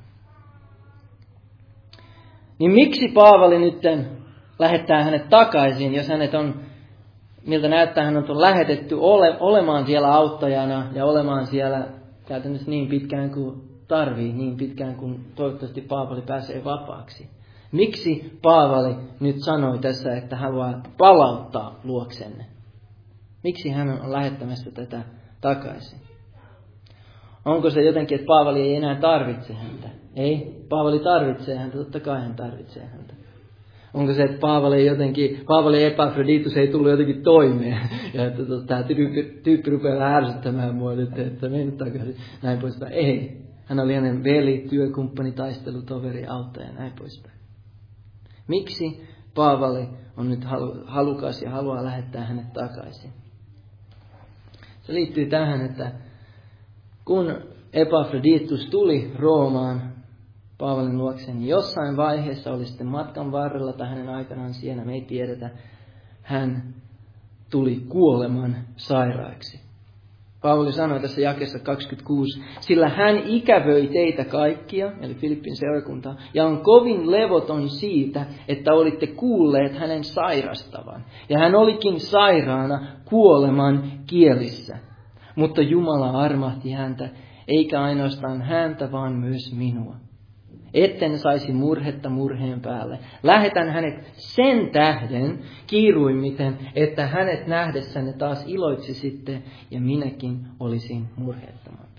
Niin miksi Paavali nyt lähettää hänet takaisin, jos hänet on, miltä näyttää, hän on lähetetty olemaan siellä auttajana ja olemaan siellä käytännössä niin pitkään kuin tarvii, niin pitkään kuin toivottavasti Paavali pääsee vapaaksi. Miksi Paavali nyt sanoi tässä, että haluaa palauttaa luoksenne? Miksi hän on lähettämässä tätä takaisin? Onko se jotenkin, että Paavali ei enää tarvitse häntä? Ei, Paavali tarvitsee häntä, totta kai hän tarvitsee häntä. Onko se, että Paavali ja Epafroditus ei tullut jotenkin toimeen? Ja että tämä tyyppi rupeaa ärsyttämään mua nyt, että mene takaisin, näin poispäin. Ei, hän oli hänen veli, työkumppani, taistelutoveri, auttaja ja näin poispäin. Miksi Paavali on nyt halukas ja haluaa lähettää hänet takaisin? Se liittyy tähän, että kun Epafroditus tuli Roomaan Paavalin luokse, niin jossain vaiheessa oli sitten matkan varrella tai hänen aikanaan siellä, me ei tiedetä, hän tuli kuoleman sairaaksi. Paavali sanoi tässä jakeessa 26, sillä hän ikävöi teitä kaikkia, eli Filippin seurakuntaa, ja on kovin levoton siitä, että olitte kuulleet hänen sairastavan. Ja hän olikin sairaana kuoleman kielissä. Mutta Jumala armahti häntä, eikä ainoastaan häntä, vaan myös minua. Etten saisi murhetta murheen päälle. Lähetän hänet sen tähden kiiruimmiten, että hänet nähdessänne taas iloitsisitte ja minäkin olisin murheettomampi.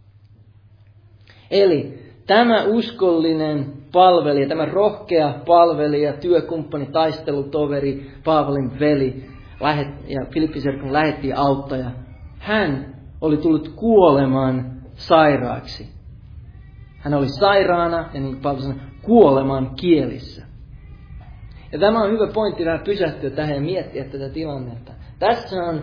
Eli tämä uskollinen palvelija, tämä rohkea palvelija, työkumppani, taistelutoveri, Paavalin veli ja Filippiserkun lähetti auttaja, hän oli tullut kuolemaan sairaaksi. Hän oli sairaana ja niin kuin Paavali sanoi, kuoleman kielissä. Ja tämä on hyvä pointti vähän pysähtyä tähän ja miettiä tätä tilannetta. Tässä on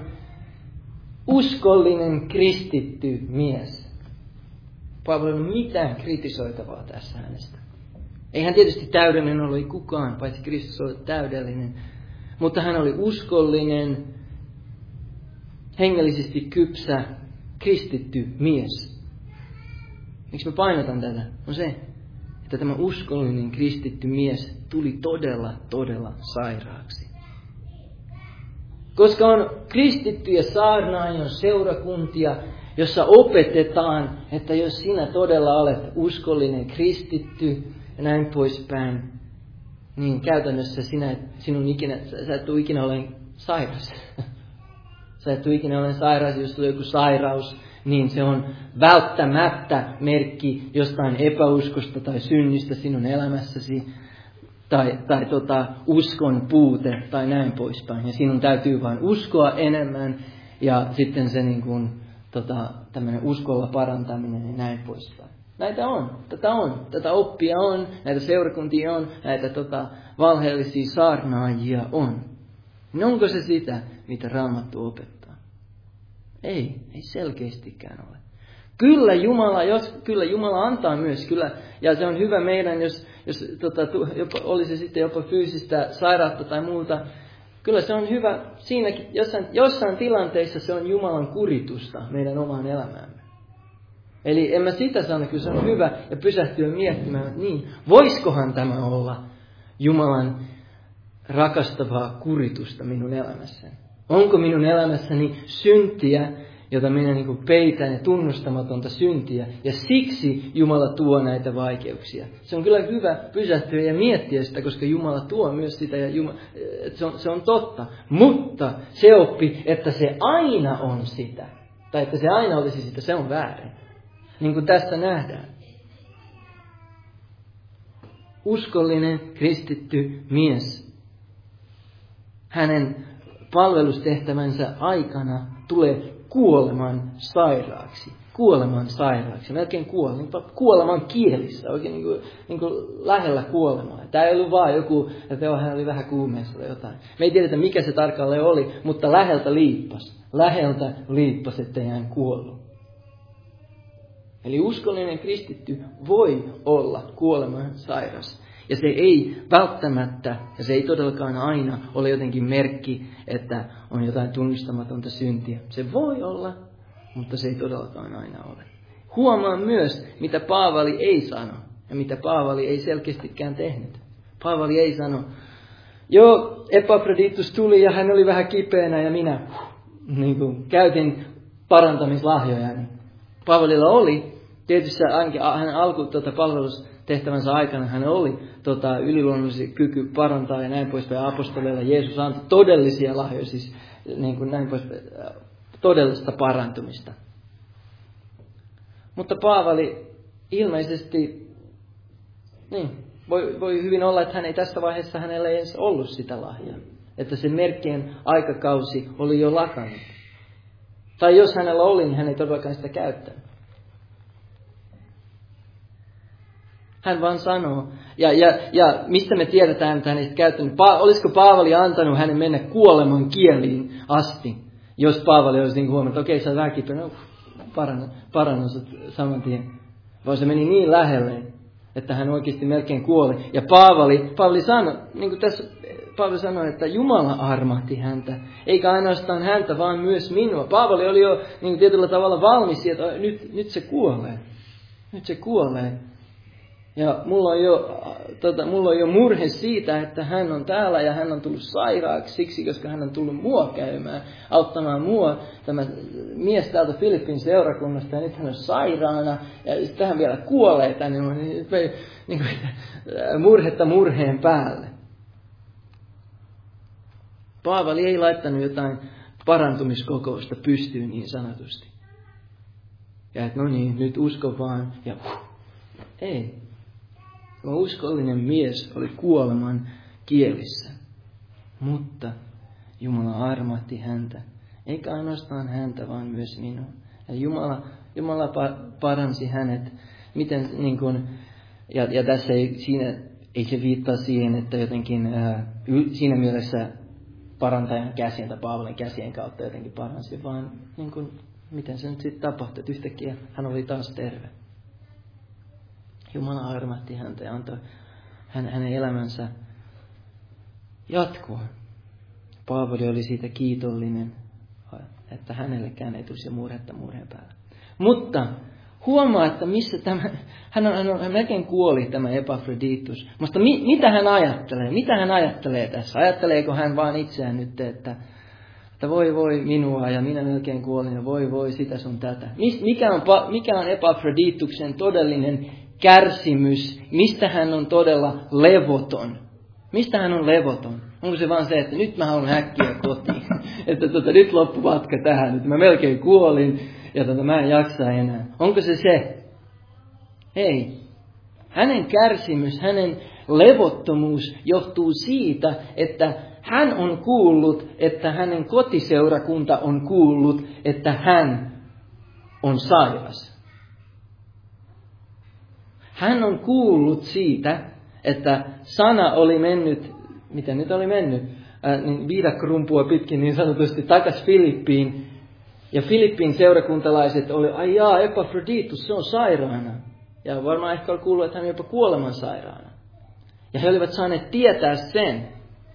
uskollinen kristitty mies. Paavali ei ole mitään kritisoitavaa tässä hänestä. Ei hän tietysti täydellinen ollut, ei kukaan, paitsi Kristus oli täydellinen. Mutta hän oli uskollinen, hengellisesti kypsä, kristitty mies. Miksi mä painotan tätä? On se, että tämä uskollinen kristitty mies tuli todella sairaaksi. Koska on kristittyjä saarnaajia, seurakuntia, jossa opetetaan, että jos sinä todella olet uskollinen kristitty ja näin poispäin, niin käytännössä sä et tule ikinä olemaan sairas. Sä et tule ikinä olemaan sairas, jos tulee joku sairaus, niin se on välttämättä merkki jostain epäuskosta tai synnistä sinun elämässäsi, tai uskon puute tai näin poispäin. Ja sinun täytyy vain uskoa enemmän ja sitten se tämmöinen uskolla parantaminen ja näin poispäin. Näitä on, tätä oppia on, näitä seurakuntia on, näitä valheellisia saarnaajia on. Niin onko se sitä, mitä Raamattu opettaa? Ei selkeästikään ole. Kyllä Jumala antaa myös, ja se on hyvä meidän, jos olisi sitten jopa fyysistä sairautta tai muuta. Kyllä se on hyvä siinäkin, jossain tilanteissa se on Jumalan kuritusta meidän omaan elämäämme. Eli en mä sitä sano, kyllä se on hyvä ja pysähtyä miettimään, että niin, voisikohan tämä olla Jumalan rakastavaa kuritusta minun elämässäni? Onko minun elämässäni syntiä, jota minä peitän ja tunnustamatonta syntiä, ja siksi Jumala tuo näitä vaikeuksia. Se on kyllä hyvä pysähtyä ja miettiä sitä, koska Jumala tuo myös sitä, ja se on totta. Mutta se oppi, että se aina on sitä, tai että se aina olisi sitä, se on väärin. Niin kuin tässä nähdään. Uskollinen, kristitty mies, hänen palvelustehtävänsä aikana tulee kuoleman sairaaksi. Melkein kuoleman kielissä, oikein niin kuin lähellä kuolemaa. Tämä ei ollut vaan joku, että hän oli vähän kuumeessa tai jotain. Me ei tiedetä, mikä se tarkalleen oli, mutta läheltä liippas, ettei hän kuollut. Eli uskollinen kristitty voi olla kuoleman sairas. Ja se ei välttämättä, ja se ei todellakaan aina ole jotenkin merkki, että on jotain tunnustamatonta syntiä. Se voi olla, mutta se ei todellakaan aina ole. Huomaa myös, mitä Paavali ei sano, ja mitä Paavali ei selkeästikään tehnyt. Paavali ei sano, joo, Epafroditus tuli ja hän oli vähän kipeänä ja minä käytin parantamislahjojani. Paavalilla oli, tietysti ainakin hän palvelustehtävänsä aikana hän oli yliluonnollinen kyky parantaa ja näin poispäin. Apostoleilla Jeesus antoi todellisia lahjoja, siis näin poispäin, todellista parantumista. Mutta Paavali ilmeisesti, voi hyvin olla, että hän ei tässä vaiheessa hänellä ei edes ollut sitä lahjaa. Että sen merkkien aikakausi oli jo lakannut. Tai jos hänellä oli, niin hän ei todellakaan sitä käyttänyt. Hän vaan sanoo. Ja mistä me tiedetään, että hän ei sitä käyttänyt? Olisiko Paavali antanut hänen mennä kuoleman kieliin asti? Jos Paavali olisi huomannut, että okei, sä oot vähän kipeä, parannus saman tien. Vaan se meni niin lähelle, että hän oikeasti melkein kuoli. Ja Paavali sanoi, niin kuin tässä Paavali sanoi, että Jumala armahti häntä. Eikä ainoastaan häntä, vaan myös minua. Paavali oli jo niin tietyllä tavalla valmis, että nyt se kuolee. Nyt se kuolee. Ja mulla on jo murhe siitä, että hän on täällä ja hän on tullut sairaaksi siksi, koska hän on tullut mua käymään, auttamaan mua, tämä mies täältä Filippin seurakunnasta, ja nyt hän on sairaana, ja sitten hän vielä kuolee tänne, niin murhetta murheen päälle. Paavali ei laittanut jotain parantumiskokousta pystyyn niin sanotusti. Ja että no niin, nyt usko vaan, ja ei. Tämä uskollinen mies oli kuoleman kielissä, mutta Jumala armahti häntä, eikä ainoastaan häntä, vaan myös minua. Ja Jumala paransi hänet, miten niin kuin, ja tässä ei se viittaa siihen, että jotenkin siinä mielessä parantajan käsien tai Paavalin käsien kautta jotenkin paransi, vaan niin kuin, miten se nyt sitten tapahtui, että yhtäkkiä hän oli taas terve. Jumala armahti häntä ja antoi hänen elämänsä jatkua. Paavali oli siitä kiitollinen, että hänellekään ei tulisi murhetta murheen päällä. Mutta huomaa, että missä tämä, hän melkein kuoli, tämä Epafroditus. Mutta mitä hän ajattelee? Mitä hän ajattelee tässä? Ajatteleeko hän vaan itseään nyt, että voi minua ja minä melkein kuolin ja voi sitä sun tätä. Mikä on Epafrodituksen todellinen kärsimys? Mistä hän on todella levoton? Mistä hän on levoton? Onko se vaan se, että nyt mä haluan äkkiä kotiin? Että nyt loppu matka tähän, nyt mä melkein kuolin ja mä en jaksa enää. Onko se se? Ei. Hänen kärsimys, hänen levottomuus johtuu siitä, että hän on kuullut, että hänen kotiseurakunta on kuullut, että hän on sairas. Hän on kuullut siitä, että sana oli mennyt, miten nyt oli mennyt, niin viidakkorumpua pitkin niin sanotusti takaisin Filippiin. Ja Filippin seurakuntalaiset oli, Epafroditus, se on sairaana. Ja varmaan ehkä oli kuullut, että hän on jopa kuoleman sairaana. Ja he olivat saaneet tietää sen.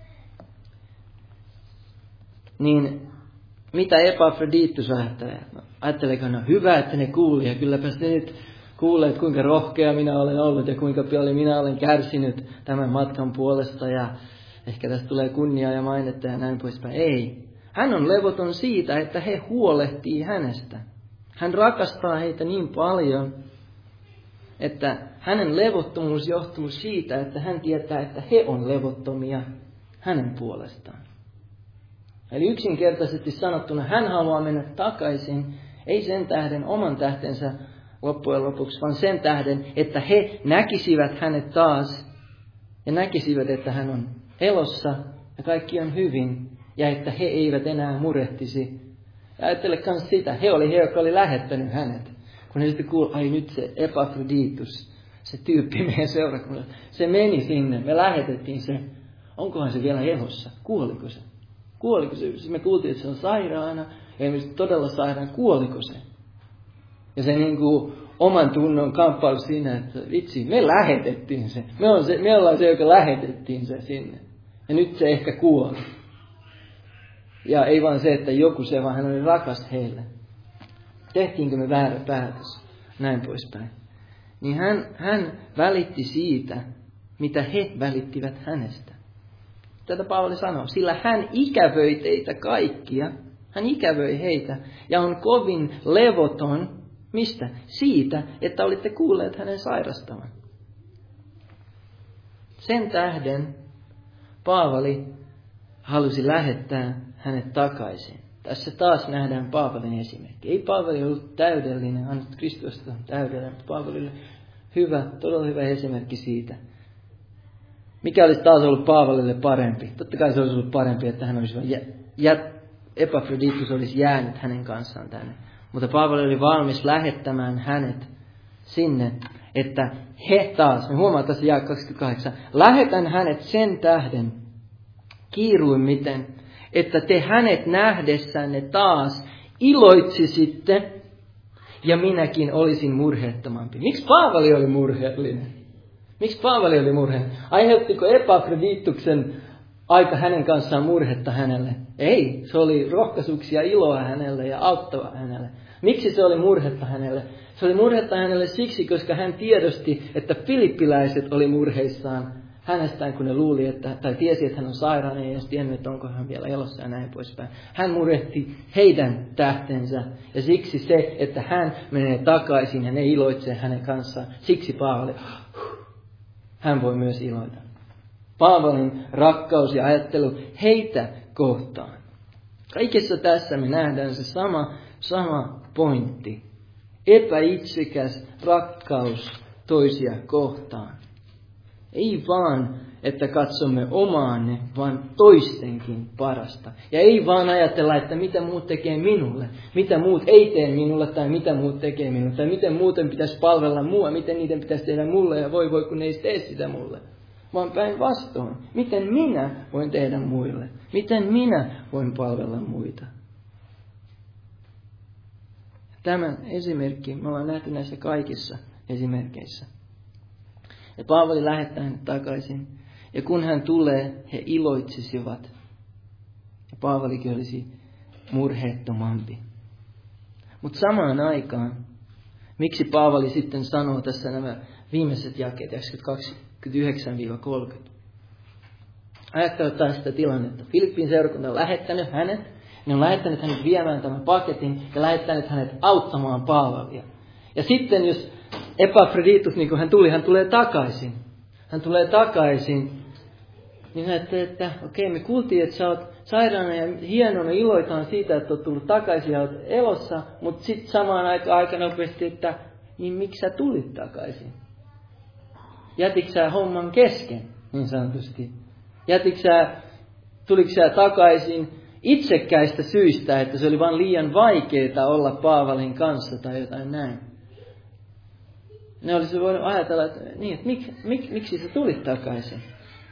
Niin mitä Epafroditus ajattelee? Ajatteleeko, no hyvä, että ne kuuli, ja kylläpä ne nyt kuulee, että kuinka rohkea minä olen ollut ja kuinka paljon minä olen kärsinyt tämän matkan puolesta ja ehkä tästä tulee kunniaa ja mainetta ja näin poispäin. Ei. Hän on levoton siitä, että he huolehtii hänestä. Hän rakastaa heitä niin paljon, että hänen levottomuus johtuu siitä, että hän tietää, että he on levottomia hänen puolestaan. Eli yksinkertaisesti sanottuna hän haluaa mennä takaisin, ei sen tähden oman tähtensä loppujen lopuksi, vaan sen tähden, että he näkisivät hänet taas ja näkisivät, että hän on elossa ja kaikki on hyvin ja että he eivät enää murehtisi. Ja ajattele myös sitä, he, jotka oli lähettänyt hänet. Kun he sitten kuulivat, nyt se Epafroditus, se tyyppi meidän seurakunnassa, se meni sinne, me lähetettiin se. Onkohan se vielä elossa? Kuoliko se? Kuoliko se? Me kuultiin, että se on sairaana, ja me todella sairaan, kuoliko se? Ja se niin kuin oman tunnon kamppailu siinä, että vitsi, me lähetettiin se. Me ollaan se, joka lähetettiin se sinne. Ja nyt se ehkä kuoli. Ja ei vaan se, että joku se, vaan hän oli rakas heille. Tehtiinkö me väärä päätös? Näin poispäin. Niin hän välitti siitä, mitä he välittivät hänestä. Tätä Paavali sanoo, sillä hän ikävöi teitä kaikkia. Hän ikävöi heitä ja on kovin levoton. Mistä? Siitä, että olitte kuulleet hänen sairastavan. Sen tähden Paavali halusi lähettää hänet takaisin. Tässä taas nähdään Paavalin esimerkki. Ei Paavali ollut täydellinen, annettu Kristus on täydellinen, mutta Paavali oli hyvä, todella hyvä esimerkki siitä. Mikä olisi taas ollut Paavalille parempi? Totta kai se olisi ollut parempi, että hän olisi Epafroditus olisi jäänyt hänen kanssaan tänne. Mutta Paavali oli valmis lähettämään hänet sinne, että he taas, me huomaa tässä jae 28, lähetän hänet sen tähden kiiruimmiten, että te hänet nähdessänne taas iloitsisitte ja minäkin olisin murheettomampi. Miksi Paavali oli murheellinen? Miksi Paavali oli murheellinen? Aiheuttiko Epafrodituksen aika hänen kanssaan murhetta hänelle. Ei, se oli rohkaisuksi ja iloa hänelle ja auttava hänelle. Miksi se oli murhetta hänelle? Se oli murhetta hänelle siksi, koska hän tiedosti, että filippiläiset oli murheissaan hänestään, kun ne luuli, tai tiesi, että hän on sairaana, ja edes tiennyt, että onko hän vielä elossa ja näin poispäin. Hän murehti heidän tähtensä, ja siksi se, että hän menee takaisin ja ne iloitsee hänen kanssaan, siksi Paavali, hän voi myös iloita. Paavalin rakkaus ja ajattelu heitä kohtaan. Kaikessa tässä me nähdään se sama pointti. Epäitsekäs rakkaus toisia kohtaan. Ei vaan, että katsomme omaanne, vaan toistenkin parasta. Ja ei vaan ajatella, että mitä muut tekee minulle, mitä muut ei tee minulle, tai mitä muut tekee minulle, tai miten muuten pitäisi palvella mua, miten niiden pitäisi tehdä mulle, ja voi kun ne ei tee sitä mulle. Vaan päinvastoin, miten minä voin tehdä muille, miten minä voin palvella muita. Tämän esimerkki me ollaan nähty näissä kaikissa esimerkkeissä. Ja Paavali lähettää hänet takaisin. Ja kun hän tulee, he iloitsisivat. Ja Paavalikin olisi murheettomampi. Mutta samaan aikaan, miksi Paavali sitten sanoo tässä nämä viimeiset jakeet, 29-30. Ajatteletaan sitä tilannetta. Filippin seurakunta on lähettänyt hänet. Ne on lähettänyt hänet viemään tämän paketin ja lähettänyt hänet auttamaan Paavalia. Ja sitten jos Epafroditus, niin kuin hän tulee takaisin. Hän tulee takaisin. Niin näette, että okei, me kuultiin, että sä oot sairaana ja hienona iloitaan siitä, että oot tullut takaisin ja oot elossa. Mutta sitten samaan aikaan nopeasti, että niin miksi sä tulit takaisin? Jätitkö sä homman kesken, niin sanotusti? Tuliko sä takaisin itsekkäistä syistä, että se oli vaan liian vaikeaa olla Paavalin kanssa tai jotain näin? Ne olisi voinut ajatella, että, niin, että miksi sä tulit takaisin?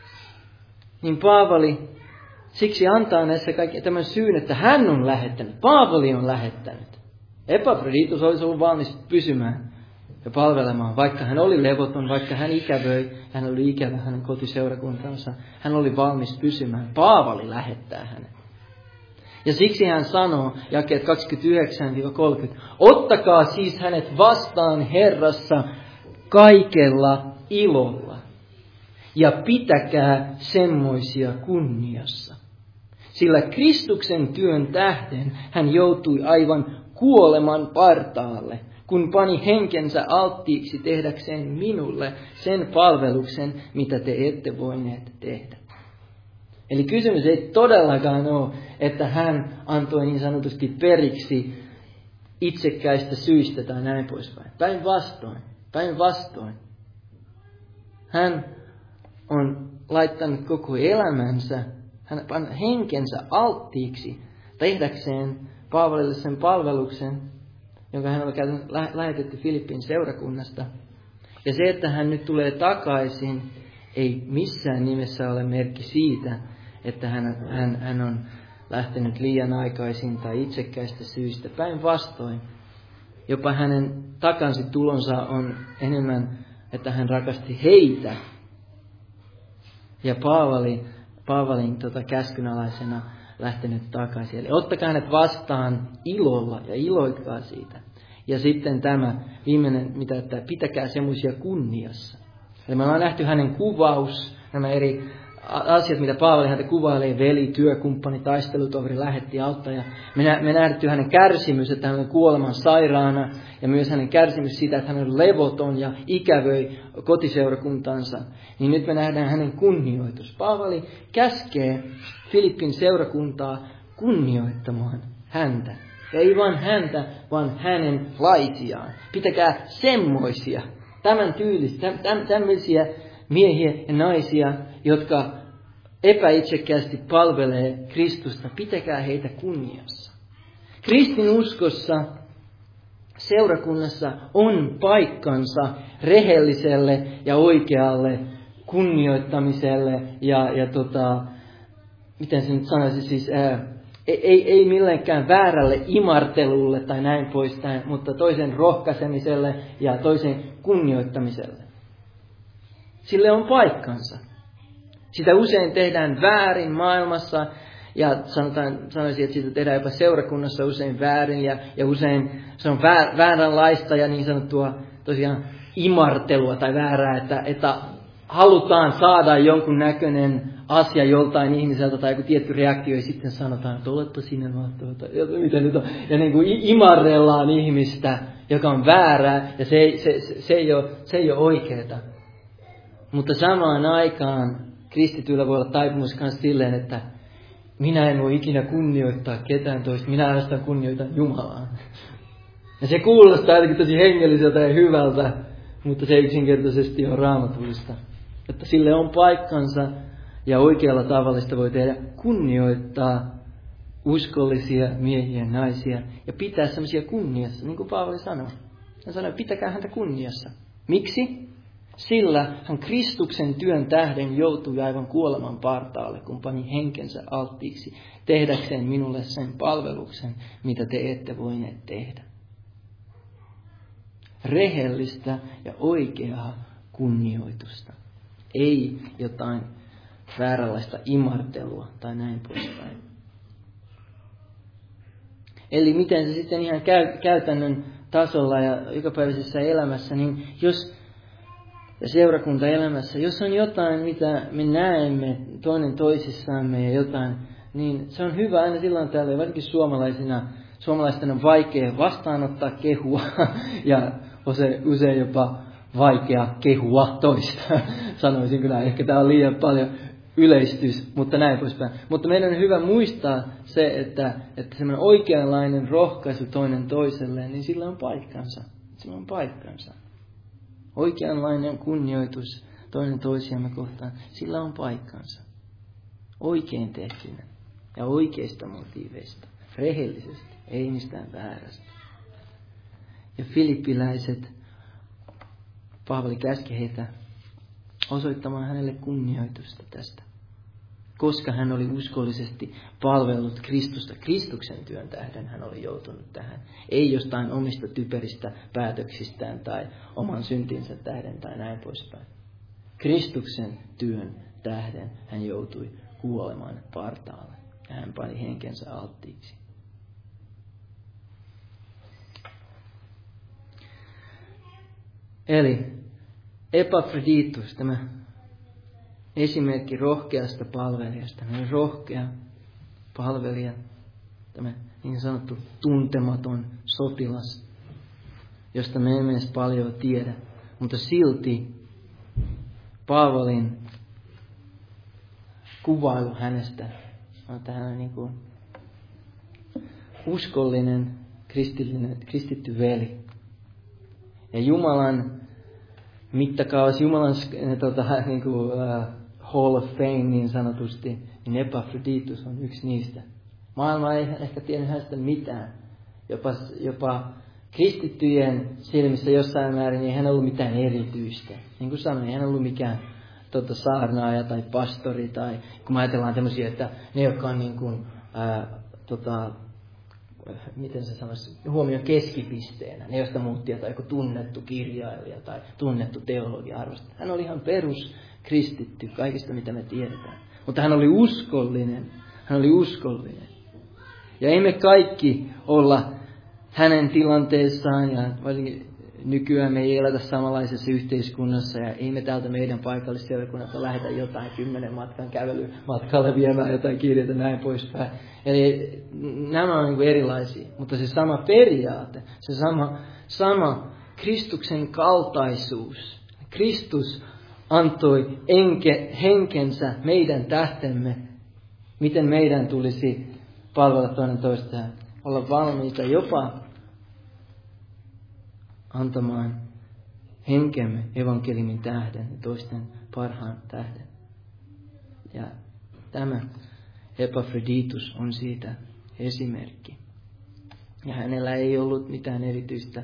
Niin Paavali siksi antaa näissä kaikki tämän syyn, että hän on lähettänyt. Paavali on lähettänyt. Epafroditus olisi ollut valmis pysymään ja palvelemaan, vaikka hän oli levoton, vaikka hän ikävöi, hän oli ikävä hänen kotiseurakuntansa. Hän oli valmis pysymään. Paavali lähettää hänet. Ja siksi hän sanoo, jakeet 29-30, ottakaa siis hänet vastaan Herrassa kaikella ilolla ja pitäkää semmoisia kunniassa. Sillä Kristuksen työn tähden hän joutui aivan kuoleman partaalle, kun pani henkensä alttiiksi tehdäkseen minulle sen palveluksen, mitä te ette voineet tehdä. Eli kysymys ei todellakaan ole, että hän antoi niin sanotusti periksi itsekkäistä syistä tai näin poispäin. Päinvastoin. Hän on laittanut koko elämänsä, hän panee henkensä alttiiksi tehdäkseen Paavalille sen palveluksen, jonka hän oli lähetetty Filippin seurakunnasta. Ja se, että hän nyt tulee takaisin, ei missään nimessä ole merkki siitä, että hän on lähtenyt liian aikaisin tai itsekkäistä syistä. Päinvastoin, jopa hänen takansi tulonsa on enemmän, että hän rakasti heitä. Ja Paavalin käskynalaisena lähtenyt takaisin. Eli ottakaa hänet vastaan ilolla ja iloitkaa siitä. Ja sitten tämä viimeinen, että pitäkää semmoisia kunniassa. Eli me ollaan nähty hänen kuvaus, nämä eri asiat, mitä Paavali häntä kuvailee, veli, työkumppani, taistelutoveri, lähetti auttaja. Me nähty hänen kärsimys, että hän oli kuoleman sairaana, ja myös hänen kärsimys siitä, että hän oli levoton ja ikävöi kotiseurakuntansa. Niin nyt me nähdään hänen kunnioitus. Paavali käskee Filippin seurakuntaa kunnioittamaan häntä. Ja ei vain häntä, vaan hänen laisiaan. Pitäkää semmoisia, tämän tyylisiä, tämmöisiä miehiä ja naisia, jotka epäitsekkäästi palvelee Kristusta. Pitäkää heitä kunniassa. Kristinuskossa seurakunnassa on paikkansa rehelliselle ja oikealle kunnioittamiselle ja miten se nyt sanoisi siis, ei millekään väärälle imartelulle tai näin poispäin, mutta toisen rohkaisemiselle ja toisen kunnioittamiselle. Sille on paikkansa. Sitä usein tehdään väärin maailmassa ja sanoisin, että sitä tehdään jopa seurakunnassa usein väärin ja usein se on vääränlaista ja niin sanottua tosiaan imartelua tai väärää, että halutaan saada jonkun näköinen asia joltain ihmiseltä tai joku tietty reaktio ja sitten sanotaan, että oletpa sinä mahtava tai mitä nyt on. Ja niin kuin imarrellaan ihmistä, joka on väärää ja se ei ole oikeaa. Mutta samaan aikaan kristityillä voi olla taipumus myös silleen, että minä en voi ikinä kunnioittaa ketään toista, minä ainoastaan kunnioitan Jumalaa. Ja se kuulostaa jotenkin tosi hengelliseltä ja hyvältä, mutta se yksinkertaisesti on raamatullista. Että sille on paikkansa ja oikealla tavalla sitä voi tehdä kunnioittaa uskollisia miehiä ja naisia ja pitää semmoisia kunniassa, niin kuin Paavali sanoi. Hän sanoi, pitäkää häntä kunniassa. Miksi? Sillä hän Kristuksen työn tähden joutui aivan kuoleman partaalle, kun pani henkensä alttiiksi tehdäkseen minulle sen palveluksen, mitä te ette voineet tehdä. Rehellistä ja oikeaa kunnioitusta. Ei jotain vääränlaista imartelua tai näin poispäin. Eli miten se sitten ihan käytännön tasolla ja jokapäiväisessä elämässä, niin jos ja seurakuntaelämässä, jos on jotain, mitä me näemme toinen toisissamme ja jotain, niin se on hyvä aina silloin täällä, ja varsinkin suomalaisten on vaikea vastaanottaa kehua ja usein jopa vaikea kehua toista. Sanoisin kyllä, ehkä tämä on liian paljon yleistys, mutta näin poispäin. Mutta meidän on hyvä muistaa se, että semmoinen oikeanlainen rohkaisu toinen toiselleen, niin sillä on paikkansa. Sillä on paikkansa. Oikeanlainen kunnioitus toinen toisiamme kohtaan, sillä on paikkansa. Oikein tehtynä ja oikeista motiiveista. Rehellisesti, ei mistään väärästä. Ja filippiläiset, Paavali käski heitä osoittamaan hänelle kunnioitusta tästä. Koska hän oli uskollisesti palvellut Kristusta, Kristuksen työn tähden hän oli joutunut tähän. Ei jostain omista typeristä päätöksistään tai oman syntinsä tähden tai näin poispäin. Kristuksen työn tähden hän joutui kuolemaan partaalle ja hän pani henkensä alttiiksi. Eli Epafroditus, tämä esimerkki rohkeasta palvelijasta, tämä rohkea palvelija, tämä niin sanottu tuntematon sotilas, josta me emme edes paljon tiedä, mutta silti Paavalin kuvailu hänestä on tähän niin kuin uskollinen kristitty veli. Ja Jumalan mittakaavassa, Jumalan niin kuin, Hall of Fame niin sanotusti, niin Epafroditus on yksi niistä. Maailma ei ehkä tiennyt hänestä mitään. Jopa kristittyjen silmissä jossain määrin ei hän ollut mitään erityistä. Niin kuin sanoin, ei hän ollut mikään saarnaaja tai pastori. Tai kun me ajatellaan tämmöisiä, että ne, jotka on niin kuin, miten se sanoisi, huomion keskipisteenä, ne joista muut tietää joku tunnettu kirjailija tai tunnettu teologia arvosta. Hän oli ihan peruskristitty kaikista mitä me tiedetään. Mutta hän oli uskollinen. Hän oli uskollinen. Ja ei me kaikki olla hänen tilanteessaan ja nykyään me ei elätä samanlaisessa yhteiskunnassa ja ei me täältä meidän paikallisseurakunnalta lähetä jotain 10 matkan kävelymatkalle viemään jotain kirjeitä näin poispäin. Eli nämä on niin kuin erilaisia, mutta se sama periaate, se sama Kristuksen kaltaisuus. Kristus antoi henkensä meidän tähtemme, miten meidän tulisi palvella toinen toistaan, olla valmiita jopa antamaan henkemme evankeliumin tähden ja toisten parhaan tähden. Ja tämä Epafroditus on siitä esimerkki. Ja hänellä ei ollut mitään erityistä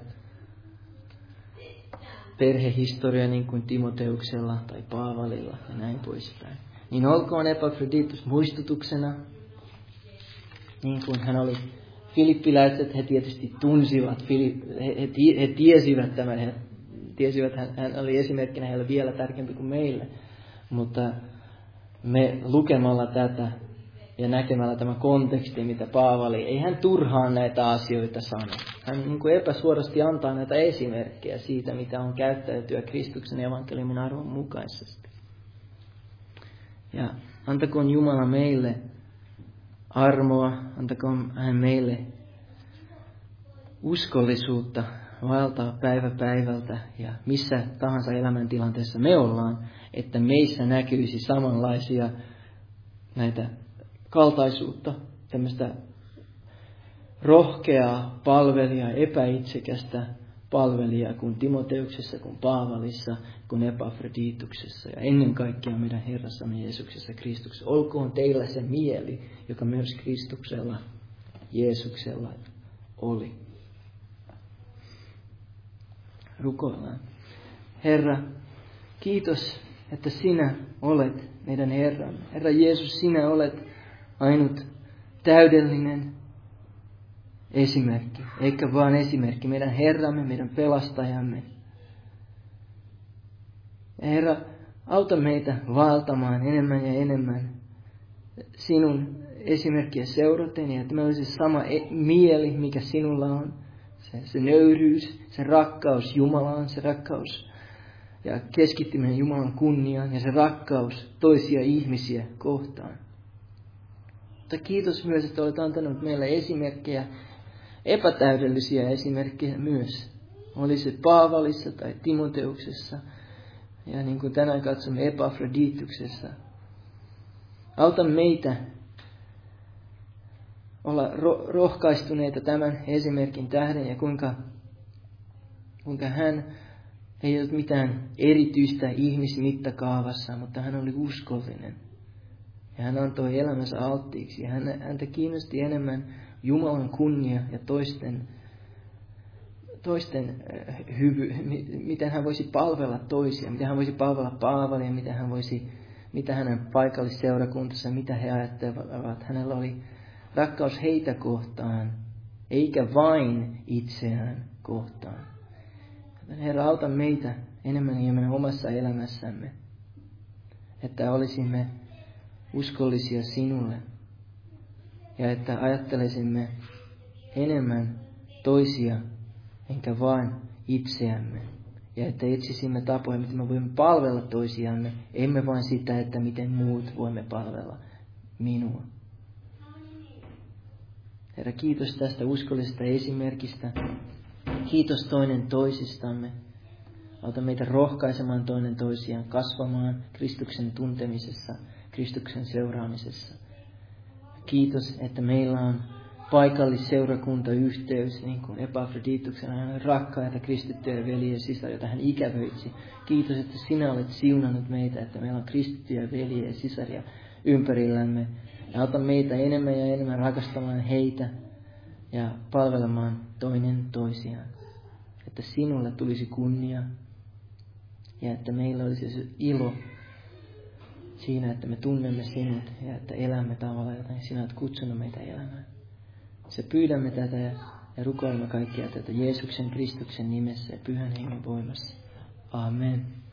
perhehistoriaa niin kuin Timoteuksella tai Paavalilla ja näin poispäin. Niin olkoon Epafroditus muistutuksena, niin kuin hän oli. Filippiläiset, he tietysti tunsivat, he tiesivät tämän, he tiesivät, hän oli esimerkkinä heille vielä tärkeämpi kuin meille. Mutta me lukemalla tätä ja näkemällä tämä konteksti, mitä Paavali, ei hän turhaan näitä asioita sano. Hän niin kuin epäsuorasti antaa näitä esimerkkejä siitä, mitä on käyttäytyä Kristuksen evankeliumin arvon mukaisesti. Ja antakoon Jumala meille armoa, antakoon hän meille uskollisuutta vaeltaa päivä päivältä ja missä tahansa elämäntilanteessa me ollaan, että meissä näkyisi samanlaisia näitä kaltaisuutta, tämmöistä rohkeaa palvelijaa, epäitsekästä palvelijaa kuin Timoteuksessa, kuin Paavalissa, kuin Epafrodituksessa ja ennen kaikkea meidän Herrassamme Jeesuksessa Kristuksessa. Olkoon teillä se mieli, joka myös Kristuksella, Jeesuksella oli. Rukoillaan. Herra, kiitos, että sinä olet meidän Herramme. Herra Jeesus, sinä olet ainut täydellinen esimerkki, eikä vaan esimerkki, meidän Herramme, meidän pelastajamme. Ja Herra, auta meitä vaeltamaan enemmän ja enemmän sinun esimerkkiä seuraten, ja että meillä olisi sama mieli, mikä sinulla on. Se nöyryys, se rakkaus Jumalaan, se rakkaus ja keskittyminen Jumalan kunniaan ja se rakkaus toisia ihmisiä kohtaan. Mutta kiitos myös, että olet antanut meille esimerkkejä, epätäydellisiä esimerkkejä myös. Oli se Paavalissa tai Timoteuksessa ja niin kuin tänään katsomme Epafrodituksessa. Auta meitä olla rohkaistuneita tämän esimerkin tähden ja kuinka hän ei ollut mitään erityistä ihmismittakaavassa, mutta hän oli uskollinen. Ja hän antoi elämänsä alttiiksi ja häntä kiinnosti enemmän Jumalan kunnia ja toisten miten hän voisi palvella toisia, miten hän voisi palvella Paavalia, mitä hänen paikallisseurakuntansa, mitä he ajattelevat. Hänellä oli rakkaus heitä kohtaan, eikä vain itseään kohtaan. Herra, auta meitä enemmän ja enemmän omassa elämässämme, että olisimme uskollisia sinulle ja että ajattelisimme enemmän toisia, enkä vain itseämme. Ja että etsisimme tapoja, miten me voimme palvella toisiamme, emme vain sitä, että miten muut voimme palvella minua. Herra, kiitos tästä uskollisesta esimerkistä. Kiitos toinen toisistamme. Auta meitä rohkaisemaan toinen toisiaan, kasvamaan Kristuksen tuntemisessa, Kristuksen seuraamisessa. Kiitos, että meillä on paikallisseurakuntayhteys, niin kuin Epafrodituksen hän rakkaita kristittyjä veljiä ja sisaria, jota hän ikävöitsi. Kiitos, että sinä olet siunannut meitä, että meillä on kristittyjä veljiä ja sisaria ympärillämme. Ja auta meitä enemmän ja enemmän rakastamaan heitä ja palvelemaan toinen toisiaan. Että sinulle tulisi kunnia ja että meillä olisi se ilo siinä, että me tunnemme sinut ja että elämme tavalla, jota sinä olet kutsunut meitä elämään. Se pyydämme tätä ja rukoilemme kaikkia tätä Jeesuksen Kristuksen nimessä ja Pyhän Hengen voimassa. Amen.